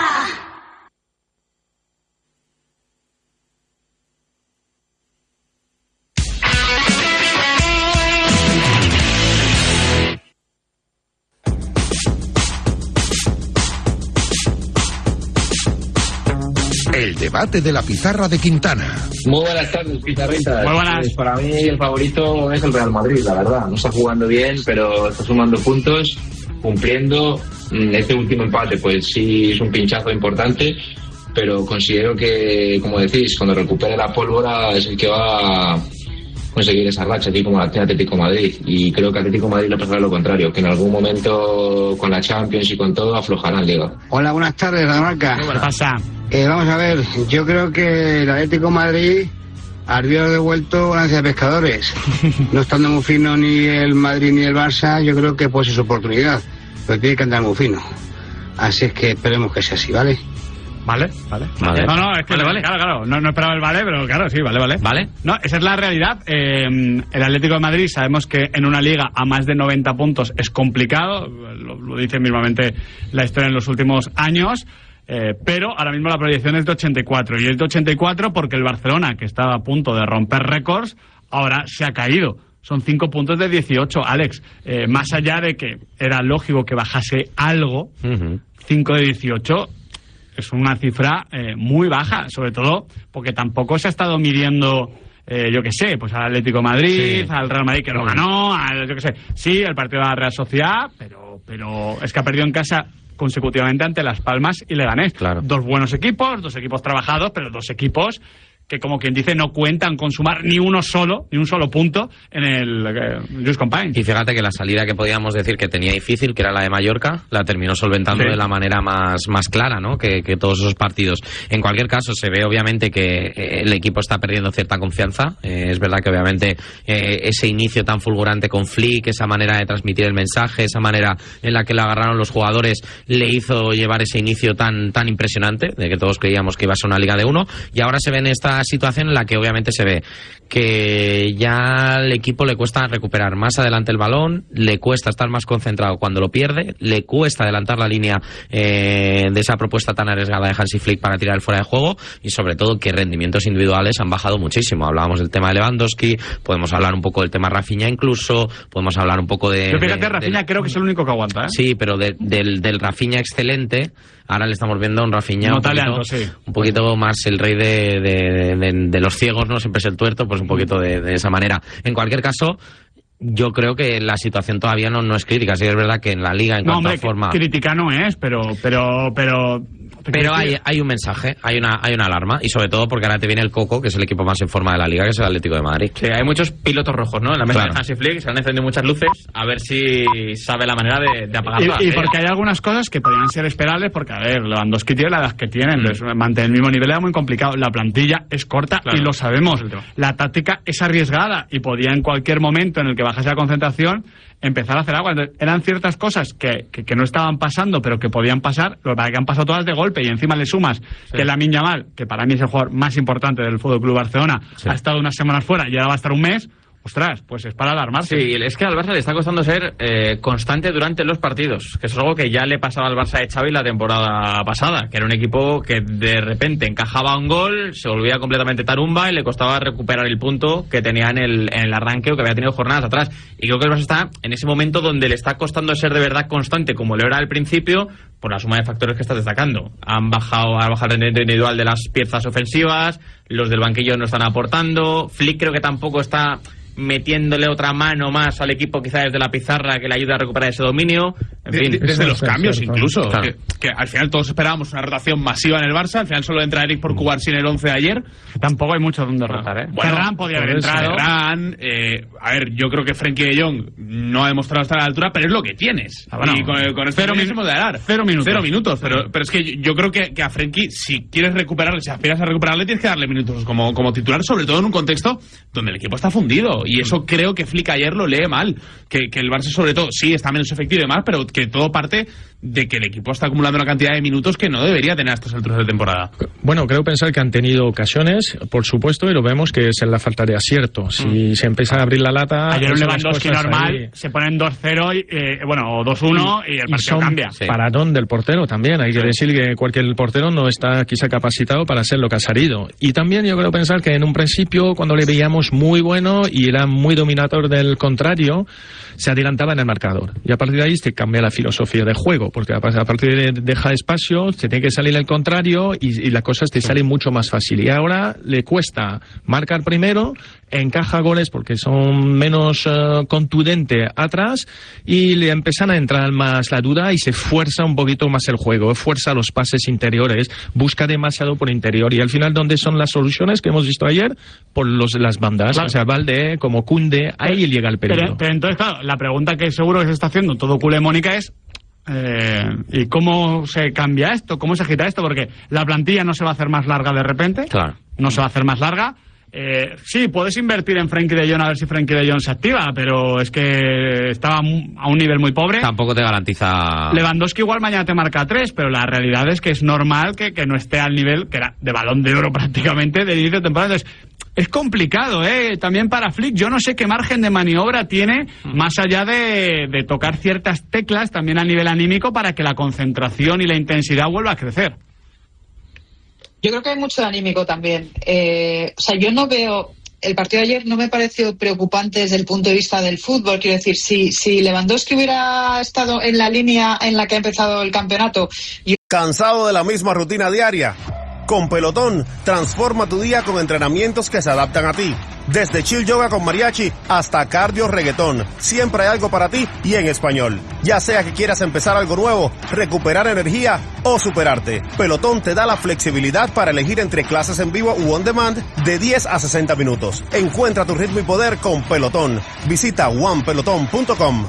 Speaker 2: El debate de la pizarra de Quintana.
Speaker 3: Muy buenas tardes, pizarritas.
Speaker 12: Muy buenas.
Speaker 3: Pues para mí el favorito es el Real Madrid, la verdad. No está jugando bien, pero está sumando puntos, cumpliendo. Este último empate, pues sí es un pinchazo importante, pero considero que, como decís, cuando recupere la pólvora es el que va a conseguir esa racha, así como el Atlético de Madrid. Y creo que Atlético de Madrid le pasará lo contrario, que en algún momento con la Champions y con todo aflojarán Liga.
Speaker 4: Hola, buenas tardes, la marca.
Speaker 12: ¿Qué pasa?
Speaker 4: Eh, vamos a ver, yo creo que el Atlético de Madrid habría devuelto ganancia de pescadores. No estando muy fino ni el Madrid ni el Barça, yo creo que pues es oportunidad, pero tiene que andar muy fino. Así es que esperemos que sea así, ¿vale?
Speaker 12: Vale, vale. vale. No, no, es que
Speaker 17: vale, vale.
Speaker 12: claro, claro, no, no esperaba el vale, pero claro, sí, vale, vale.
Speaker 17: Vale.
Speaker 12: No, esa es la realidad. Eh, el Atlético de Madrid sabemos que en una liga a más de noventa puntos es complicado, lo, lo dice mismamente la historia en los últimos años. Eh, pero ahora mismo la proyección es de ochenta y cuatro, y es de ochenta y cuatro porque el Barcelona, que estaba a punto de romper récords, ahora se ha caído. Son cinco puntos de dieciocho, Alex. Eh, más allá de que era lógico que bajase algo, cinco de dieciocho es una cifra eh, muy baja, sobre todo porque tampoco se ha estado midiendo, eh, yo qué sé, pues al Atlético de Madrid, sí, al Real Madrid que lo ganó, al, yo qué sé, sí, el partido de la Real Sociedad, pero, pero es que ha perdido en casa consecutivamente ante Las Palmas y Leganés.
Speaker 14: Claro.
Speaker 12: Dos buenos equipos, dos equipos trabajados, pero dos equipos que, como quien dice, no cuentan con sumar ni uno solo, ni un solo punto en el eh, Just Company.
Speaker 14: Y fíjate que la salida que podíamos decir que tenía difícil, que era la de Mallorca, la terminó solventando sí. de la manera más, más clara, ¿no? Que, que todos esos partidos. En cualquier caso, se ve obviamente que eh, el equipo está perdiendo cierta confianza. Eh, es verdad que obviamente eh, ese inicio tan fulgurante con Flick, esa manera de transmitir el mensaje, esa manera en la que le agarraron los jugadores, le hizo llevar ese inicio tan, tan impresionante, de que todos creíamos que iba a ser una liga de uno, y ahora se ve en esta situación en la que obviamente se ve que ya al equipo le cuesta recuperar más adelante el balón, le cuesta estar más concentrado cuando lo pierde, le cuesta adelantar la línea eh, de esa propuesta tan arriesgada de Hansi Flick para tirar el fuera de juego, y sobre todo que rendimientos individuales han bajado muchísimo. Hablábamos del tema de Lewandowski, podemos hablar un poco del tema Rafinha incluso, podemos hablar un poco de...
Speaker 12: Yo fíjate,
Speaker 14: de,
Speaker 12: Rafinha
Speaker 14: de,
Speaker 12: creo que es el único que aguanta, ¿eh?
Speaker 14: Sí, pero de, del, del Rafinha excelente, ahora le estamos viendo a un Rafinha
Speaker 12: no
Speaker 14: un, poquito,
Speaker 12: talento, sí.
Speaker 14: un poquito más el rey de, de, de, de los ciegos, ¿no? Siempre es el tuerto, pues un poquito de, de esa manera. En cualquier caso, yo creo que la situación todavía no, no es crítica. Sí, es verdad que en la liga, en
Speaker 12: no,
Speaker 14: cuanto
Speaker 12: hombre,
Speaker 14: a forma...
Speaker 12: crítica no es, pero... pero, pero...
Speaker 14: Pero hay, hay un mensaje, hay una, hay una alarma, y sobre todo porque ahora te viene el Coco, que es el equipo más en forma de la liga, que es el Atlético de Madrid.
Speaker 17: Sí, hay muchos pilotos rojos, ¿no? En la mesa
Speaker 14: Claro.
Speaker 17: de Hansi Flick se han encendido muchas luces, a ver si sabe la manera de, de apagarlas.
Speaker 12: Y, y
Speaker 17: ¿eh?
Speaker 12: porque hay algunas cosas que podrían ser esperables, porque, a ver, Lewandowski tiene la edad que tiene, entonces mantener el mismo nivel era muy complicado. La plantilla es corta,
Speaker 17: Claro.
Speaker 12: y lo sabemos. La táctica es arriesgada, y podía en cualquier momento en el que bajase la concentración empezar a hacer agua. Entonces, eran ciertas cosas que, que, que no estaban pasando, pero que podían pasar, lo que han pasado todas de golpe, y encima le sumas sí. que Lamine Yamal, que para mí es el jugador más importante del F C Barcelona, sí. ha estado unas semanas fuera y ahora va a estar un mes. Ostras, pues es para alarmarse.
Speaker 17: Sí, es que al Barça le está costando ser eh, constante durante los partidos, que es algo que ya le pasaba al Barça de Xavi la temporada pasada, que era un equipo que de repente encajaba un gol, se volvía completamente tarumba y le costaba recuperar el punto que tenía en el, en el arranque o que había tenido jornadas atrás. Y creo que el Barça está en ese momento donde le está costando ser de verdad constante, como lo era al principio, por la suma de factores que estás destacando. Han bajado, ha bajado el rendimiento individual de las piezas ofensivas, los del banquillo no están aportando, Flick creo que tampoco está metiéndole otra mano más al equipo quizá desde la pizarra que le ayude a recuperar ese dominio. En fin,
Speaker 16: de, de, desde los cambios
Speaker 17: claro,
Speaker 16: incluso,
Speaker 17: claro.
Speaker 16: Que, que al final todos esperábamos una rotación masiva en el Barça, al final solo entra Eric por Cubarsí en el once de ayer.
Speaker 12: Tampoco hay mucho donde rotar, ¿eh?
Speaker 16: Bueno,
Speaker 12: Ferran podría haber entrado.
Speaker 16: Ferran, eh, a ver, yo creo que Frenkie de Jong no ha demostrado estar a la altura, pero es lo que tienes.
Speaker 12: Ah, bueno,
Speaker 16: y con, con esto
Speaker 12: cero
Speaker 16: hemos de ganar.
Speaker 12: Cero minutos.
Speaker 16: Cero minutos, pero, pero es que yo, yo creo que, que a Frenkie, si quieres recuperarle, si aspiras a recuperarle, tienes que darle minutos como, como titular, sobre todo en un contexto donde el equipo está fundido. Y eso creo que Flick ayer lo lee mal. Que, que el Barça, sobre todo, sí, está menos efectivo y demás, pero que todo parte de que el equipo está acumulando una cantidad de minutos que no debería tener a estas alturas de temporada.
Speaker 13: Bueno, creo pensar que han tenido ocasiones, por supuesto, y lo vemos que es en la falta de acierto. Si mm. se empieza a abrir la lata...
Speaker 12: Ayer un Lewandowski normal, ahí. se ponen dos cero, y, eh, bueno, o dos uno y, y el partido
Speaker 13: y
Speaker 12: cambia.
Speaker 13: Sí. Paradón del portero también. Hay que sí. decir que cualquier portero no está quizá capacitado para hacer lo que ha salido. Y también yo creo pensar que en un principio, cuando le veíamos muy bueno y era muy dominador del contrario, se adelantaba en el marcador. Y a partir de ahí se cambia la filosofía de juego, porque a partir de dejar espacio, se tiene que salir el contrario y, y las cosas te salen mucho más fácil. Y ahora le cuesta marcar primero, encaja goles porque son menos uh, contundentes atrás y le empiezan a entrar más la duda y se fuerza un poquito más el juego, fuerza los pases interiores, busca demasiado por interior y al final, ¿dónde son las soluciones que hemos visto ayer? Por los, las bandas, claro. O sea, Valde como Koundé, ahí llega el peligro.
Speaker 12: Pero, pero entonces, claro, la pregunta que seguro que se está haciendo todo culé Mónica es Eh, ¿y cómo se cambia esto? ¿Cómo se agita esto? Porque la plantilla no se va a hacer más larga de repente.
Speaker 14: Claro.
Speaker 12: No se va a hacer más larga. Eh, sí, puedes invertir en Frenkie de Jong a ver si Frenkie de Jong se activa, pero es que estaba a un nivel muy pobre.
Speaker 14: Tampoco te garantiza...
Speaker 12: Lewandowski igual mañana te marca tres, pero la realidad es que es normal que, que no esté al nivel, que era de Balón de Oro prácticamente, de inicio de temporada. Entonces, es complicado, ¿eh? También para Flick. Yo no sé qué margen de maniobra tiene, más allá de, de tocar ciertas teclas, también a nivel anímico, para que la concentración y la intensidad vuelva a crecer.
Speaker 5: Yo creo que hay mucho de anímico también. Eh, o sea, yo no veo... El partido de ayer no me pareció preocupante desde el punto de vista del fútbol. Quiero decir, si, si Lewandowski hubiera estado en la línea en la que ha empezado el campeonato... Y...
Speaker 18: ¿Cansado de la misma rutina diaria? Con Pelotón, transforma tu día con entrenamientos que se adaptan a ti. Desde chill yoga con mariachi hasta cardio reggaetón. Siempre hay algo para ti y en español. Ya sea que quieras empezar algo nuevo, recuperar energía o superarte, Pelotón te da la flexibilidad para elegir entre clases en vivo u on demand de diez a sesenta minutos. Encuentra tu ritmo y poder con Pelotón. Visita one peloton punto com.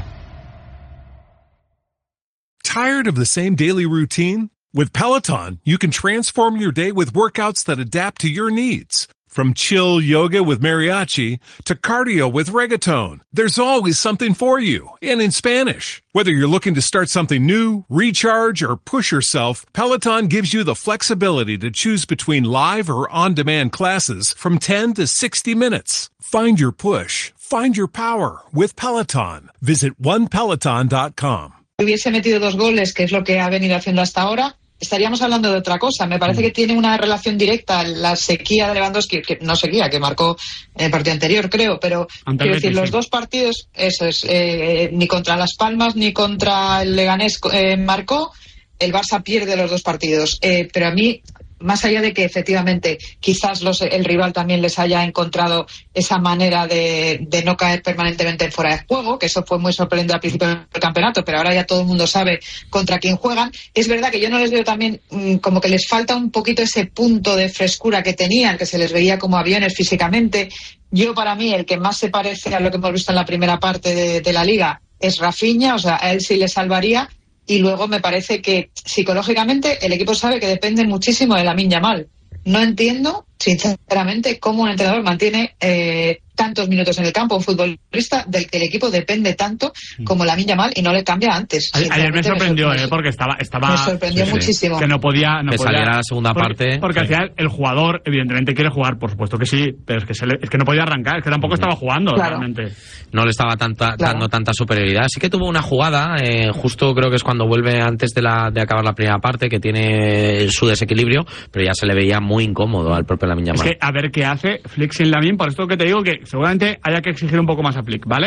Speaker 19: Tired of the same daily routine? With Peloton, you can transform your day with workouts that adapt to your needs. From chill yoga with mariachi to cardio with reggaeton, there's always something for you, and in Spanish. Whether you're looking to start something new, recharge, or push yourself, Peloton gives you the flexibility to choose between live or on-demand classes from ten to sixty minutes. Find your push, find your power with Peloton. Visit one peloton dot com.
Speaker 5: Hubiese metido dos goles, que es lo que ha venido haciendo hasta ahora, estaríamos hablando de otra cosa. Me parece que tiene una relación directa la sequía de Lewandowski, que no sequía, que marcó en el partido anterior, creo, pero Ante quiero decir, sí. los dos partidos, eso es, eh, ni contra Las Palmas ni contra el Leganés eh, marcó, el Barça pierde los dos partidos. Eh, pero a mí, más allá de que efectivamente quizás los, el rival también les haya encontrado esa manera de, de no caer permanentemente fuera de juego, que eso fue muy sorprendente al principio del campeonato, pero ahora ya todo el mundo sabe contra quién juegan. Es verdad que yo no les veo también mmm, como que les falta un poquito ese punto de frescura que tenían, que se les veía como aviones físicamente. Yo, para mí, el que más se parece a lo que hemos visto en la primera parte de, de la Liga es Rafinha, o sea, a él sí le salvaría. Y luego me parece que psicológicamente el equipo sabe que depende muchísimo de Lamine Yamal. No entiendo, sinceramente, cómo un entrenador mantiene eh, tantos minutos en el campo, un futbolista del que el equipo depende tanto como Lamine Yamal, y no le cambia antes.
Speaker 12: Ayer me sorprendió, me sorprendió eh, porque estaba, estaba...
Speaker 5: Me sorprendió sí,
Speaker 12: sí.
Speaker 5: muchísimo.
Speaker 12: Que no podía... No
Speaker 14: que
Speaker 12: podía,
Speaker 14: saliera la segunda
Speaker 12: porque,
Speaker 14: parte.
Speaker 12: Porque
Speaker 14: sí.
Speaker 12: al final el jugador, evidentemente, quiere jugar, por supuesto que sí, pero es que, se le, es que no podía arrancar, es que tampoco estaba jugando
Speaker 5: claro.
Speaker 12: realmente.
Speaker 14: No le estaba tanta,
Speaker 5: claro.
Speaker 14: dando tanta superioridad. Sí que tuvo una jugada, eh, justo creo que es cuando vuelve antes de, la, de acabar la primera parte, que tiene su desequilibrio, pero ya se le veía muy incómodo al propio Lamine Yamal.
Speaker 12: Es que a ver qué hace Flick sin Lamine, por esto que te digo que seguramente haya que exigir un poco más a Flick, ¿vale?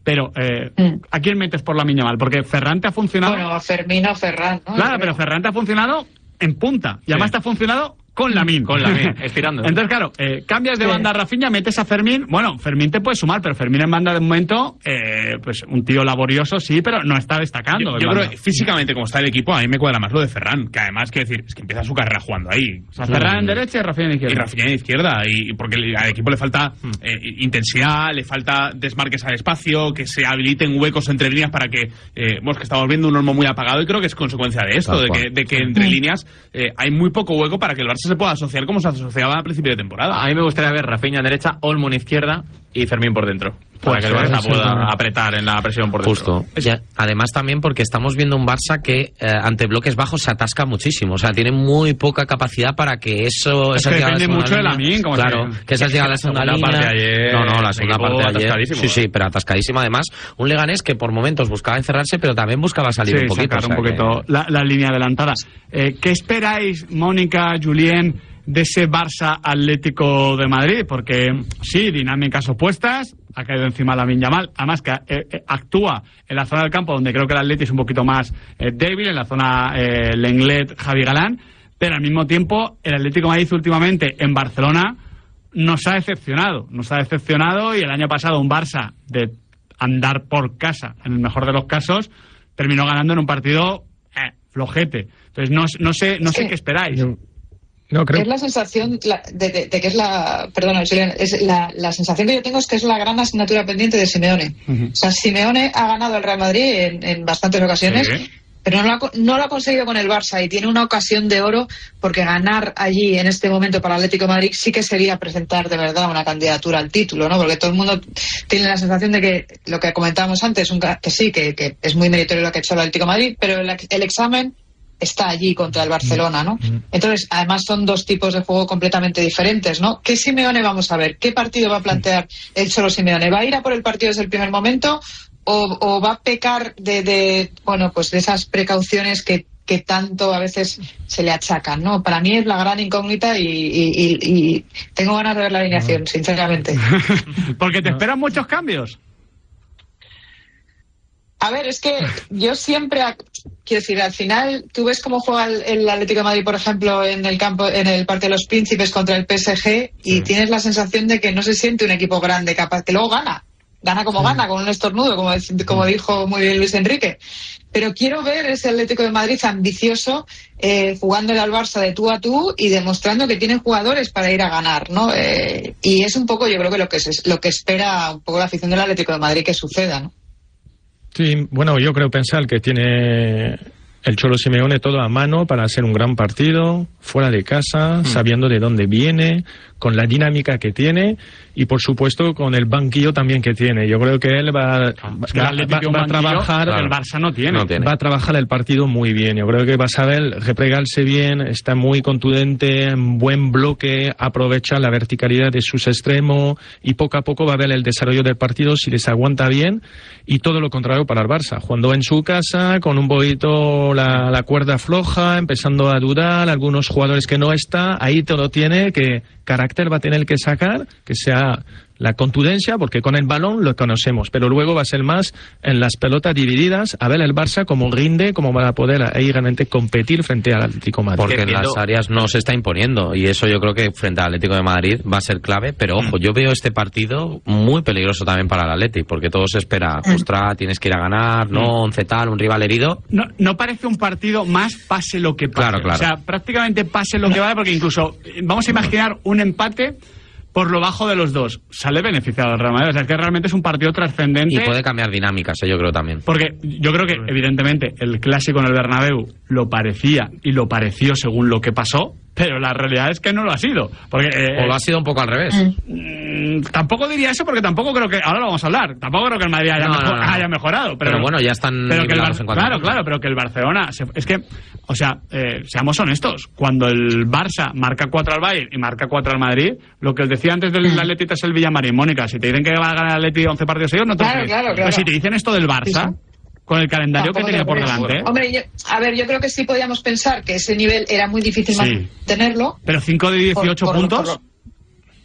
Speaker 12: Pero, eh, ¿a quién metes por Lamine Yamal? Porque Ferran te ha funcionado...
Speaker 5: Bueno, a Fermín o Ferran, ¿no?
Speaker 12: Claro, pero Ferran te ha funcionado en punta. Y además te ha funcionado con Lamine.
Speaker 17: Con Lamine, estirando.
Speaker 12: Entonces, claro, eh, cambias de banda a Rafinha, metes a Fermín. Bueno, Fermín te puede sumar, pero Fermín en banda de momento, eh, pues un tío laborioso, sí, pero no está destacando.
Speaker 16: Yo, yo creo que físicamente, como está el equipo, a mí me cuadra más lo de Ferran, que además, quiero decir, es que empieza su carrera jugando ahí.
Speaker 12: O sea, Ferran en derecha y Rafinha en izquierda.
Speaker 16: Y Rafinha en izquierda, y porque al equipo le falta eh, intensidad, le falta desmarques al espacio, que se habiliten huecos entre líneas para que, eh, bueno, que estamos viendo un Olmo muy apagado y creo que es consecuencia de esto, de que, de que entre líneas eh, hay muy poco hueco para que el Barça se pueda asociar como se asociaba a principio de temporada.
Speaker 17: A mí me gustaría ver Rafinha en derecha, Olmo en izquierda y Fermín por dentro. Para que el Barça pueda apretar en la presión por dentro.
Speaker 14: Justo. Ya, además también porque estamos viendo un Barça que eh, ante bloques bajos se atasca muchísimo. O sea, tiene muy poca capacidad para que eso...
Speaker 12: Es que depende mucho de Lamine.
Speaker 14: Claro, se... que esas llegadas a la segunda, segunda línea...
Speaker 17: Parte ayer,
Speaker 14: no, no, la segunda parte de ayer... Sí, sí,
Speaker 12: ¿eh?
Speaker 14: pero atascadísimo. Además, un Leganés que por momentos buscaba encerrarse, pero también buscaba salir
Speaker 12: sí,
Speaker 14: un poquito.
Speaker 12: Sacar
Speaker 14: o sea,
Speaker 12: un poquito
Speaker 14: que...
Speaker 12: la, la línea adelantada. Eh, ¿Qué esperáis, Mónica, Julien, de ese Barça Atlético de Madrid? Porque sí, dinámicas opuestas, ha caído encima Lamine Yamal, además que eh, eh, actúa en la zona del campo donde creo que el Atleti es un poquito más eh, débil, en la zona eh, Lenglet, Javi Galán, pero al mismo tiempo el Atlético de Madrid últimamente en Barcelona nos ha decepcionado, nos ha decepcionado y el año pasado un Barça de andar por casa, en el mejor de los casos, terminó ganando en un partido eh, flojete. Entonces no, no sé, no sé sí. qué esperáis.
Speaker 13: No, creo...
Speaker 5: Es la sensación de, de, de que es la... Perdona, es la, la sensación que yo tengo es que es la gran asignatura pendiente de Simeone. Uh-huh. O sea, Simeone ha ganado al Real Madrid en, en bastantes ocasiones, sí. pero no lo, ha, no lo ha conseguido con el Barça y tiene una ocasión de oro porque ganar allí en este momento para el Atlético de Madrid sí que sería presentar de verdad una candidatura al título, ¿no? Porque todo el mundo tiene la sensación de que lo que comentábamos antes, un, que sí, que, que es muy meritorio lo que ha hecho el Atlético de Madrid, pero el, el examen está allí contra el Barcelona, ¿no? Entonces, además son dos tipos de juego completamente diferentes, ¿no? ¿Qué Simeone vamos a ver? ¿Qué partido va a plantear el Cholo Simeone? ¿Va a ir a por el partido desde el primer momento o, o va a pecar de, de, bueno, pues de esas precauciones que, que tanto a veces se le achacan, ¿no? Para mí es la gran incógnita y, y, y, y tengo ganas de ver la alineación, no. sinceramente.
Speaker 12: Porque te esperan muchos cambios.
Speaker 5: A ver, es que yo siempre, quiero decir, al final tú ves cómo juega el, el Atlético de Madrid, por ejemplo, en el campo, en el Parque de los Príncipes contra el P S G y sí. tienes la sensación de que no se siente un equipo grande, capaz, que luego gana, gana como sí. gana, con un estornudo, como, como dijo muy bien Luis Enrique. Pero quiero ver ese Atlético de Madrid ambicioso, eh, jugándole al Barça de tú a tú y demostrando que tiene jugadores para ir a ganar, ¿no? Eh, y es un poco, yo creo que lo que es lo que espera un poco la afición del Atlético de Madrid que suceda, ¿no?
Speaker 13: Sí, bueno, yo creo pensar que tiene el Cholo Simeone todo a mano para hacer un gran partido, fuera de casa, mm. sabiendo de dónde viene, con la dinámica que tiene y, por supuesto, con el banquillo también que tiene. Yo creo que él va,
Speaker 12: es que
Speaker 13: va,
Speaker 12: va,
Speaker 13: va, va a trabajar...
Speaker 12: Claro. El Barça no tiene.
Speaker 13: no tiene. Va a trabajar el partido muy bien. Yo creo que va a saber replegarse bien, está muy contundente, buen bloque, aprovecha la verticalidad de sus extremos y poco a poco va a ver el desarrollo del partido si les aguanta bien y todo lo contrario para el Barça. Jugando en su casa, con un poquito la, la cuerda floja, empezando a dudar, algunos jugadores que no está, ahí todo tiene que... carácter va a tener que sacar, que sea la contundencia, porque con el balón lo conocemos, pero luego va a ser más en las pelotas divididas, a ver el Barça cómo rinde, cómo va a poder ahí realmente competir frente al Atlético de Madrid.
Speaker 14: Porque en las áreas no se está imponiendo, y eso yo creo que frente al Atlético de Madrid va a ser clave, pero ojo, yo veo este partido muy peligroso también para el Atlético, porque todo se espera, ostras, tienes que ir a ganar, no, once tal, un rival herido.
Speaker 12: No, no parece un partido más pase lo que pase.
Speaker 14: Claro, claro.
Speaker 12: O sea, prácticamente pase lo que vaya, porque incluso vamos a imaginar un empate por lo bajo de los dos. Sale beneficiado el Real Madrid. O sea, es que realmente es un partido trascendente.
Speaker 14: Y puede cambiar dinámicas, ¿eh? Yo creo también.
Speaker 12: Porque yo creo que, evidentemente, el clásico en el Bernabéu lo parecía y lo pareció según lo que pasó, pero la realidad es que no lo ha sido. Porque, eh,
Speaker 14: o lo ha sido un poco al revés.
Speaker 12: Mm, tampoco diría eso porque tampoco creo que... Ahora lo vamos a hablar. Tampoco creo que el Madrid haya,
Speaker 14: no,
Speaker 12: mejor,
Speaker 14: no, no.
Speaker 12: haya mejorado. Pero,
Speaker 14: pero bueno, ya están...
Speaker 12: Pero que el Bar-
Speaker 14: en
Speaker 12: claro, claro, pero que el Barcelona... Se, es que, o sea, eh, seamos honestos. Cuando el Barça marca cuatro al Bayern y marca cuatro al Madrid, lo que os decía antes del mm. Atlético es el Villamarín. Mónica, si te dicen que va a ganar el Atlético once partidos seguidos, no te
Speaker 5: claro, claro, claro.
Speaker 12: Pero si te dicen esto del Barça... Sí, sí. Con el calendario
Speaker 5: Tampoco
Speaker 12: que tiene por delante. ¿eh?
Speaker 5: Hombre, yo, a ver, yo creo que sí podíamos pensar que ese nivel era muy difícil
Speaker 12: sí.
Speaker 5: mantenerlo.
Speaker 12: Pero cinco de dieciocho por, por, puntos.
Speaker 5: Por lo...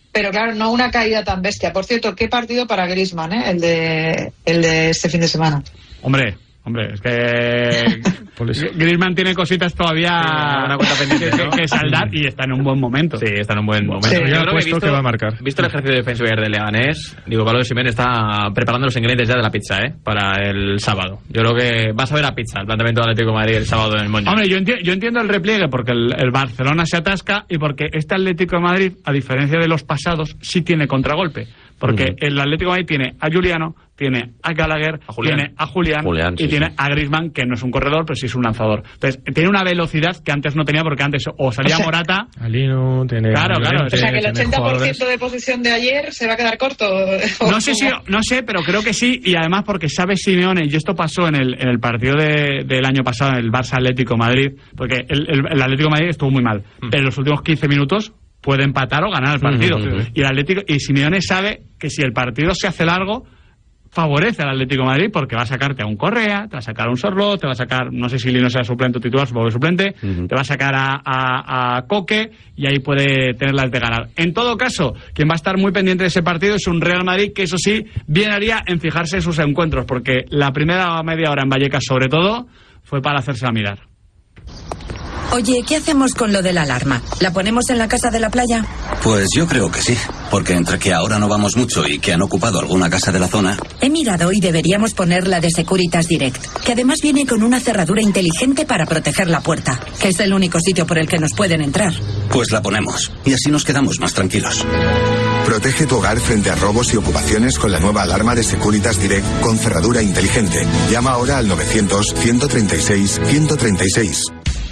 Speaker 5: pero claro, no una caída tan bestia. Por cierto, qué partido para Griezmann, ¿eh? el de el de este fin de semana.
Speaker 12: Hombre, hombre, es que Griezmann tiene cositas todavía
Speaker 17: sí, una cuenta pendiente,
Speaker 12: que,
Speaker 17: ¿no?
Speaker 12: que saldar y está en un buen momento.
Speaker 17: Sí, está en un buen momento.
Speaker 12: Sí.
Speaker 17: Yo,
Speaker 12: Yo
Speaker 17: creo que he visto,
Speaker 13: que va a marcar.
Speaker 17: Visto el ejercicio defensivo ayer del Leganés, digo, Pablo Simeone está preparando los ingredientes ya de la pizza, ¿eh? Para el sábado. Yo creo que vas a ver a pizza, el planteamiento del Atlético de Madrid el sábado en el Montjuic.
Speaker 12: Hombre, yo, enti yo entiendo el repliegue porque el, el Barcelona se atasca y porque este Atlético de Madrid, a diferencia de los pasados, sí tiene contragolpe. Porque uh-huh. el Atlético de Madrid tiene a Juliano, tiene a Gallagher, a tiene a Julián, Julián y sí, tiene sí. a Griezmann, que no es un corredor, pero sí es un lanzador. Entonces, tiene una velocidad que antes no tenía, porque antes o salía o sea, Morata...
Speaker 13: Alino, tiene...
Speaker 12: Claro, claro.
Speaker 5: O sea, que el ochenta por ciento de posición de ayer se va a quedar corto.
Speaker 12: No sé, si, no sé, pero creo que sí, y además porque sabe Simeone, y esto pasó en el, en el partido de, del año pasado, en el Barça Atlético Madrid, porque el, el, el Atlético de Madrid estuvo muy mal, mm. pero en los últimos quince minutos puede empatar o ganar el partido. Uh-huh. Y el Atlético y Simeone sabe que si el partido se hace largo, favorece al Atlético de Madrid porque va a sacarte a un Correa, te va a sacar a un Sorlot, te va a sacar, no sé si Lino sea suplente o titular, supongo que suplente, uh-huh. te va a sacar a, a, a Coque y ahí puede tener las de ganar. En todo caso, quien va a estar muy pendiente de ese partido es un Real Madrid que, eso sí, bien haría en fijarse en sus encuentros, porque la primera media hora en Vallecas, sobre todo, fue para hacerse a mirar.
Speaker 6: Oye, ¿qué hacemos con lo de la alarma? ¿La ponemos en la casa de la playa?
Speaker 7: Pues yo creo que sí, porque entre que ahora no vamos mucho y que han ocupado alguna casa de la zona...
Speaker 6: He mirado y deberíamos poner la de Securitas Direct, que además viene con una cerradura inteligente para proteger la puerta, que es el único sitio por el que nos pueden entrar.
Speaker 7: Pues la ponemos, y así nos quedamos más tranquilos.
Speaker 8: Protege tu hogar frente a robos y ocupaciones con la nueva alarma de Securitas Direct con cerradura inteligente. Llama ahora al novecientos, ciento treinta y seis, ciento treinta y seis.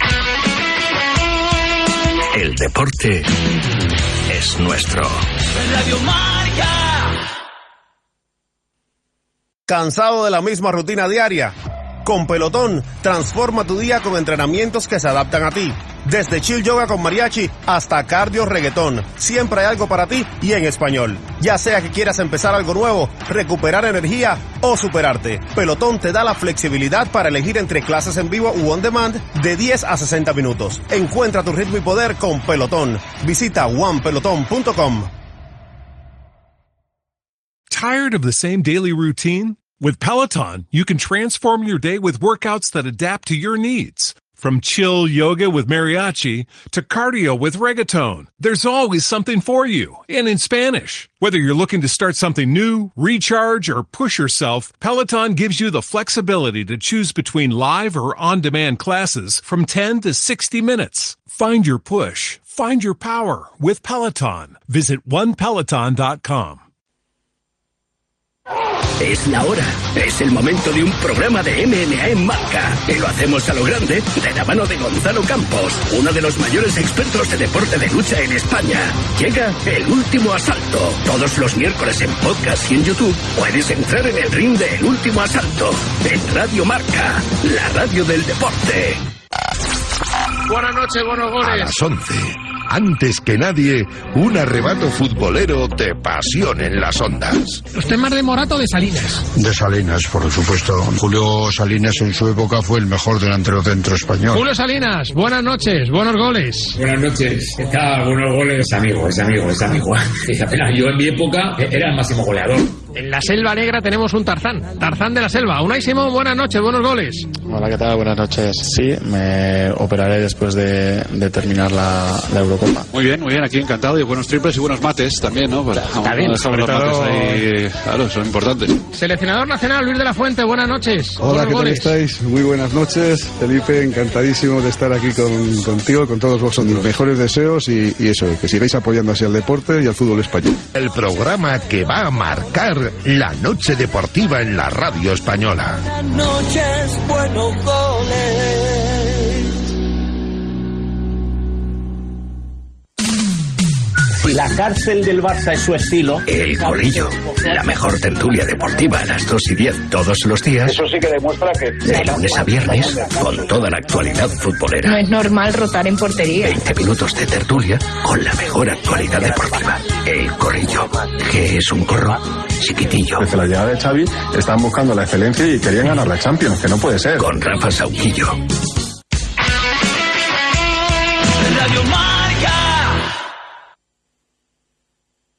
Speaker 9: El deporte es nuestro.
Speaker 24: Radio Marca.
Speaker 18: ¿Cansado de la misma rutina diaria? Con Pelotón, transforma tu día con entrenamientos que se adaptan a ti. Desde chill yoga con mariachi hasta cardio reggaetón, siempre hay algo para ti y en español. Ya sea que quieras empezar algo nuevo, recuperar energía o superarte, Pelotón te da la flexibilidad para elegir entre clases en vivo u on demand de diez a sesenta minutos. Encuentra tu ritmo y poder con Pelotón. Visita one peloton punto com.
Speaker 19: Tired of the same daily routine? With Peloton, you can transform your day with workouts that adapt to your needs. From chill yoga with mariachi to cardio with reggaeton, there's always something for you, and in Spanish. Whether you're looking to start something new, recharge, or push yourself, Peloton gives you the flexibility to choose between live or on-demand classes from ten to sixty minutes. Find your push, find your power with Peloton. Visit one peloton dot com.
Speaker 9: Es la hora, es el momento de un programa de M M A en Marca. Y lo hacemos a lo grande, de la mano de Gonzalo Campos, uno de los mayores expertos de deporte de lucha en España. Llega El Último Asalto. Todos los miércoles en podcast y en YouTube puedes entrar en el ring de El Último Asalto. En Radio Marca, la radio del deporte.
Speaker 2: Buenas noches, buenos goles. A las once. Antes que nadie, un arrebato futbolero de pasión en las ondas.
Speaker 15: ¿Usted más de Morato o de Salinas?
Speaker 4: De Salinas, por supuesto. Julio Salinas en su época fue el mejor delantero centro español.
Speaker 15: Julio Salinas, buenas noches, buenos goles.
Speaker 20: Buenas noches, ¿qué tal? Buenos goles. Es amigo, es amigo, es amigo. Apenas yo en mi época era el máximo goleador.
Speaker 15: En la Selva Negra tenemos un Tarzán, Tarzán de la Selva. Unai Simón, buenas noches, buenos goles.
Speaker 26: Hola, ¿qué tal? Buenas noches. Sí, me operaré después de, de terminar la, la Eurocopa.
Speaker 27: Muy bien, muy bien, aquí encantado, y buenos triples y buenos mates también, ¿no? Para,
Speaker 15: Está bien,
Speaker 27: sobre los todo... mates ahí, claro, son importantes.
Speaker 15: Seleccionador nacional, Luis de la Fuente, buenas noches.
Speaker 28: Hola, ¿qué tal estáis? Muy buenas noches, Felipe, encantadísimo de estar aquí con, contigo, con todos vosotros. Mejores deseos y, y eso, que sigáis apoyando así al deporte y al fútbol español.
Speaker 2: El programa que va a marcar la noche deportiva en la radio española.
Speaker 24: Buenas noches, buenos goles.
Speaker 29: Si la cárcel del Barça es su estilo...
Speaker 9: El Corrillo, la mejor tertulia deportiva a las dos y diez todos los días.
Speaker 29: Eso sí que demuestra que...
Speaker 9: De lunes a viernes, con toda la actualidad futbolera.
Speaker 30: No es normal rotar en portería.
Speaker 9: veinte minutos de tertulia con la mejor actualidad deportiva. El Corrillo, que es un corro chiquitillo.
Speaker 28: Desde la llegada de Xavi están buscando la excelencia y querían ganar la Champions, que no puede ser.
Speaker 9: Con Rafa Sauquillo.
Speaker 24: Radio Marca.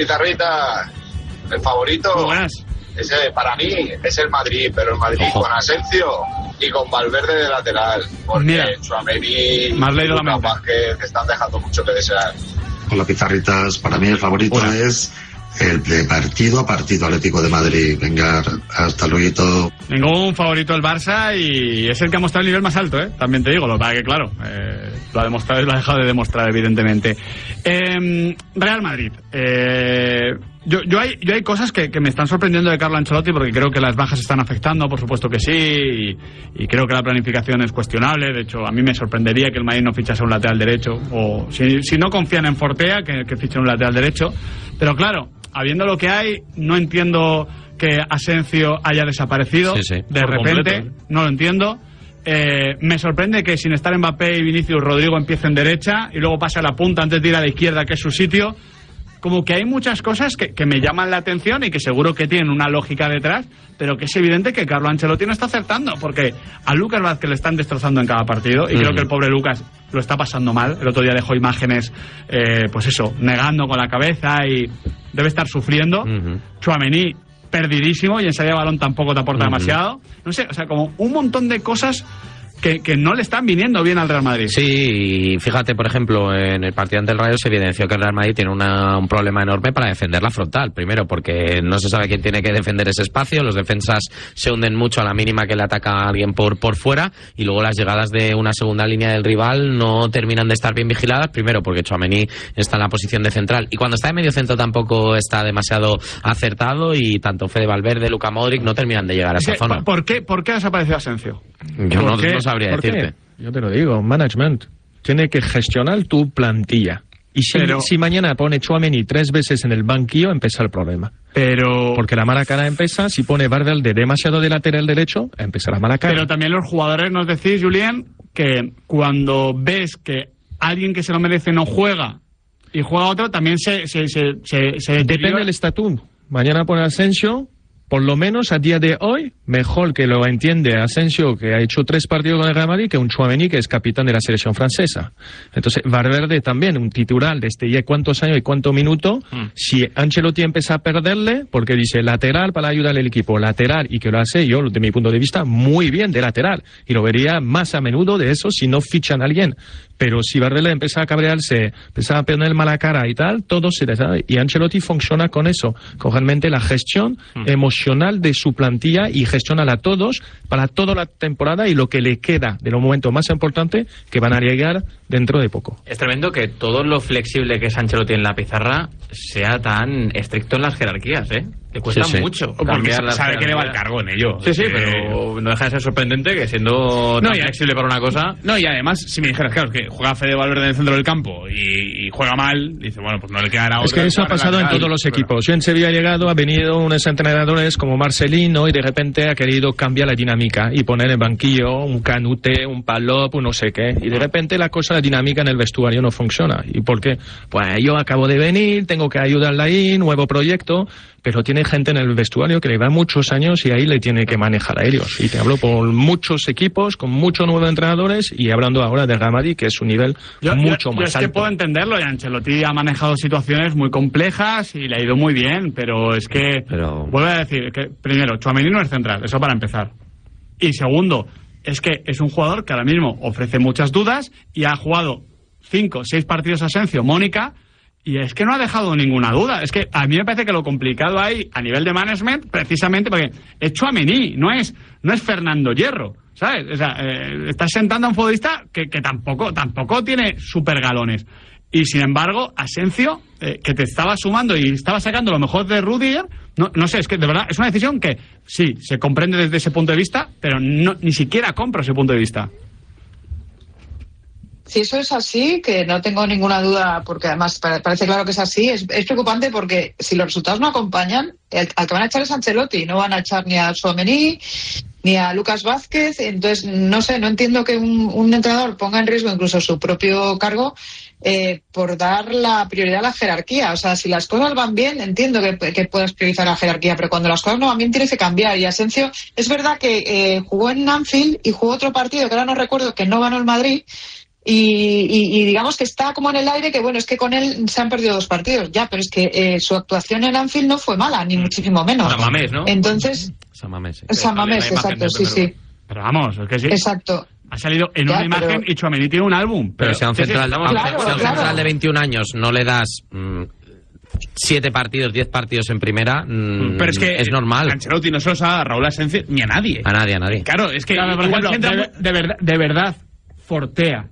Speaker 1: pizarritas. El favorito, ese, para mí, es el Madrid, pero el Madrid Ojo. con Asensio y con Valverde de lateral. Porque Tchouaméni y Lucas Vázquez están dejando mucho que desear.
Speaker 3: Con las pizarritas, para mí el favorito Hola. es el de partido a partido Atlético de Madrid. Venga, hasta luego.
Speaker 12: Ningún favorito el Barça y es el que ha mostrado el nivel más alto, ¿eh? También te digo, lo que pasa que claro, eh, lo ha demostrado y lo ha dejado de demostrar, evidentemente. Eh, Real Madrid. Eh, yo, yo, hay, yo hay cosas que, que me están sorprendiendo de Carlo Ancelotti porque creo que las bajas están afectando, por supuesto que sí, y, y creo que la planificación es cuestionable. De hecho, a mí me sorprendería que el Madrid no fichase un lateral derecho, o si, si no confían en Fortea, que, que fichen un lateral derecho. Pero claro, habiendo lo que hay, no entiendo que Asensio haya desaparecido sí, sí, de repente, completo. No lo entiendo. Eh, me sorprende que sin estar Mbappé y Vinicius, Rodrigo empiece en derecha y luego pase a la punta antes de ir a la izquierda, que es su sitio. Como que hay muchas cosas que, que me llaman la atención y que seguro que tienen una lógica detrás, pero que es evidente que Carlo Ancelotti no está acertando, porque a Lucas Vázquez le están destrozando en cada partido y uh-huh. creo que el pobre Lucas lo está pasando mal. El otro día dejó imágenes, eh, pues eso, negando con la cabeza y debe estar sufriendo. Uh-huh. Tchouaméni perdidísimo y en salida de balón tampoco te aporta uh-huh. demasiado. No sé, o sea, como un montón de cosas Que, que no le están viniendo bien al Real Madrid.
Speaker 10: Sí, y fíjate, por ejemplo, en el partido ante el Rayo se evidenció que el Real Madrid tiene una, un problema enorme para defender la frontal. Primero, porque no se sabe quién tiene que defender ese espacio, los defensas se hunden mucho a la mínima que le ataca a alguien por, por fuera, y luego las llegadas de una segunda línea del rival no terminan de estar bien vigiladas. Primero, porque Tchouaméni está en la posición de central, y cuando está en medio centro tampoco está demasiado acertado, y tanto Fede Valverde, Luka Modric no terminan de llegar a esa zona.
Speaker 12: ¿Por qué, por qué ha desaparecido Asensio?
Speaker 10: Yo no, no sabría decirte.
Speaker 13: Yo te lo digo, management. Tiene que gestionar tu plantilla. Y si, pero, si mañana pone Tchouaméni tres veces en el banquillo, empieza el problema.
Speaker 12: Pero
Speaker 13: porque la mala cara empieza, si pone Valverde demasiado de lateral derecho, empieza la mala cara.
Speaker 12: Pero también los jugadores nos decís, Julián, que cuando ves que alguien que se lo merece no juega y juega otro, también se... se, se, se, se
Speaker 13: Depende del estatuto. Mañana pone Asensio. Por lo menos a día de hoy, mejor que lo entiende Asensio, que ha hecho tres partidos con el Real Madrid, que un Tchouaméni, que es capitán de la selección francesa. Entonces, Valverde también, un titular desde ya cuántos años y cuántos minutos. Mm. Si Ancelotti empieza a perderle, porque dice lateral para ayudar al equipo, lateral, y que lo hace, yo, de mi punto de vista, muy bien de lateral. Y lo vería más a menudo de eso si no fichan a alguien. Pero si Valverde empieza a cabrearse, empieza a poner mala cara y tal, todo se deshace. Y Ancelotti funciona con eso, con realmente la gestión mm. emocional de su plantilla, y gestiona a todos para toda la temporada y lo que le queda de los momentos más importantes que van a llegar dentro de poco.
Speaker 17: Es tremendo que todo lo flexible que es Ancelotti en la pizarra sea tan estricto en las jerarquías, ¿eh? Le cuesta sí, sí. mucho.
Speaker 12: Porque sabe que le va el cargo en ello.
Speaker 17: Sí, sí, pero no deja de ser sorprendente que siendo
Speaker 12: no,
Speaker 17: tan
Speaker 12: y
Speaker 17: flexible para una cosa...
Speaker 12: No, y además, si me dijeras, claro, que juega Fede Valverde en el centro del campo y, y juega mal, dice, bueno, pues no le quedará otra.
Speaker 13: Es que eso ha pasado en todos los equipos. Yo en Sevilla he llegado, ha venido unos entrenadores como Marcelino y de repente ha querido cambiar la dinámica y poner en el banquillo un Canute, un Palop, un no sé qué. Y de repente la cosa, la dinámica en el vestuario no funciona. ¿Y por qué? Pues yo acabo de venir, tengo que ayudarla ahí, nuevo proyecto... Pero tiene gente en el vestuario que le da muchos años y ahí le tiene que manejar a ellos. Y te hablo por muchos equipos, con muchos nuevos entrenadores, y hablando ahora de Real Madrid, que es un nivel
Speaker 12: yo,
Speaker 13: mucho
Speaker 12: yo,
Speaker 13: más
Speaker 12: yo es
Speaker 13: alto.
Speaker 12: Que puedo entenderlo, y Ancelotti ha manejado situaciones muy complejas y le ha ido muy bien, pero es que, pero... vuelvo a decir, que primero, Tchouaméni no es central, eso para empezar. Y segundo, es que es un jugador que ahora mismo ofrece muchas dudas y ha jugado cinco, seis partidos Asensio, Mónica... Y es que no ha dejado ninguna duda. Es que a mí me parece que lo complicado ahí a nivel de management, precisamente porque es Tchouaméni, no es, no es Fernando Hierro, ¿sabes? O sea, eh, estás sentando a un futbolista que, que tampoco, tampoco tiene super galones. Y sin embargo, Asensio, eh, que te estaba sumando y estaba sacando lo mejor de Rudiger, no, no sé, es que de verdad es una decisión que sí, se comprende desde ese punto de vista, pero no, ni siquiera compro ese punto de vista.
Speaker 5: Si eso es así, que no tengo ninguna duda, porque además parece claro que es así, es, es preocupante porque si los resultados no acompañan, el, al que van a echar es Ancelotti, no van a echar ni a Tchouaméni ni a Lucas Vázquez. Entonces, no sé, no entiendo que un, un entrenador ponga en riesgo incluso su propio cargo eh, por dar la prioridad a la jerarquía. O sea, si las cosas van bien, entiendo que, que puedas priorizar la jerarquía, pero cuando las cosas no van bien tienes que cambiar. Y Asensio, es verdad que eh, jugó en Anfield y jugó otro partido que ahora no recuerdo, que no ganó el Madrid, Y, y, y digamos que está como en el aire, que bueno, es que con él se han perdido dos partidos, ya, pero es que eh, su actuación en Anfield no fue mala, ni muchísimo menos.
Speaker 17: San Mamés, ¿no?
Speaker 5: Entonces...
Speaker 10: San Mamés, sí.
Speaker 5: San Mamés, exacto, sí, sí.
Speaker 12: Pero vamos, es que sí.
Speaker 5: Exacto.
Speaker 12: Ha salido en
Speaker 5: ya,
Speaker 12: una imagen
Speaker 5: pero...
Speaker 12: y Tchouaméni tiene un álbum.
Speaker 10: Pero, pero si a un central,
Speaker 12: sí, sí,
Speaker 10: a,
Speaker 5: claro,
Speaker 10: si a un
Speaker 5: claro.
Speaker 10: central de veintiún años no le das... Mmm, siete partidos, diez partidos en primera, mmm,
Speaker 6: pero es que
Speaker 10: es normal.
Speaker 6: Ancelotti no se los a Raúl Asensio ni a nadie.
Speaker 10: A nadie, a nadie.
Speaker 6: Claro, es que
Speaker 12: claro, por ejemplo, de, de, verdad, de verdad, Fortea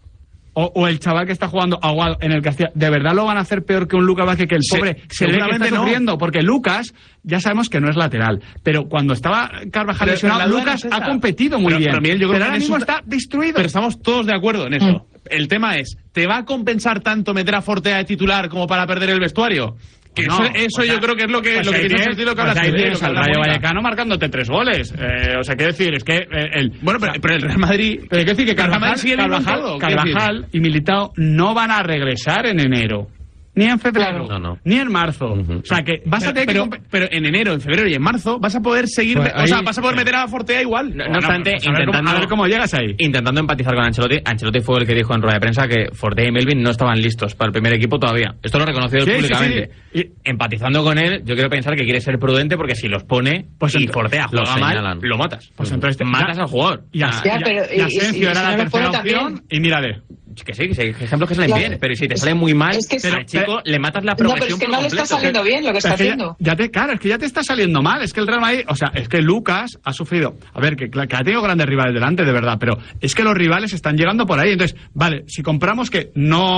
Speaker 12: o, o el chaval que está jugando Aguado en el Castilla, ¿de verdad lo van a hacer peor que un Lucas Vázquez, que el pobre sí, se ve que está sufriendo? No. Porque Lucas, ya sabemos que no es lateral, pero cuando estaba Carvajal pero, lesionado, pero Lucas ha competido muy pero, bien. Pero, Miguel, yo creo pero ahora mismo está, está destruido.
Speaker 6: Pero estamos todos de acuerdo en eso.
Speaker 12: Mm.
Speaker 6: El tema es, ¿te va a compensar tanto meter a Fortea de titular como para perder el vestuario? Que no, eso, eso o sea, yo creo que es lo que, pues lo que tiene sentido que
Speaker 12: pues
Speaker 6: hablas.
Speaker 12: Ahí tienes al Rayo Vallecano marcándote tres goles. Eh, o sea, quiero decir, es que eh, el...
Speaker 6: Bueno, pero, pero el Real Madrid...
Speaker 12: Pero quiero decir que Carvajal,
Speaker 6: sigue
Speaker 12: Carvajal, Carvajal y Militao no van a regresar en enero. Ni en febrero,
Speaker 10: no, no.
Speaker 12: ni en marzo. Uh-huh. O sea, que vas
Speaker 6: pero,
Speaker 12: a tener
Speaker 6: pero,
Speaker 12: que...
Speaker 6: pero en enero, en febrero y en marzo vas a poder seguir... Pues ahí, o sea, vas a poder meter a Fortea igual.
Speaker 17: No, no obstante,
Speaker 12: pues a, ver
Speaker 17: intentando,
Speaker 12: cómo, a ver cómo llegas ahí.
Speaker 17: Intentando empatizar con Ancelotti, Ancelotti fue el que dijo en rueda de prensa que Fortea y Melvin no estaban listos para el primer equipo todavía. Esto lo ha reconocido
Speaker 12: sí,
Speaker 17: públicamente.
Speaker 12: Sí, sí.
Speaker 17: Y empatizando con él, yo quiero pensar que quiere ser prudente porque si los pone pues y Fortea juega mal, lo matas.
Speaker 12: Pues entonces te
Speaker 17: matas al jugador.
Speaker 12: Y Asensio era la tercera opción y mírale.
Speaker 17: Que sí, que sí, ejemplos que salen claro. bien, pero si te sale muy mal, es que pero, al chico le matas la progresión.
Speaker 5: No, pero es que no le está saliendo bien lo que está haciendo.
Speaker 12: Ya, ya te, claro, es que ya te está saliendo mal. Es que el Real Madrid, o sea, es que Lucas ha sufrido. A ver, que, que ha tenido grandes rivales delante, de verdad, pero es que los rivales están llegando por ahí. Entonces, vale, si compramos que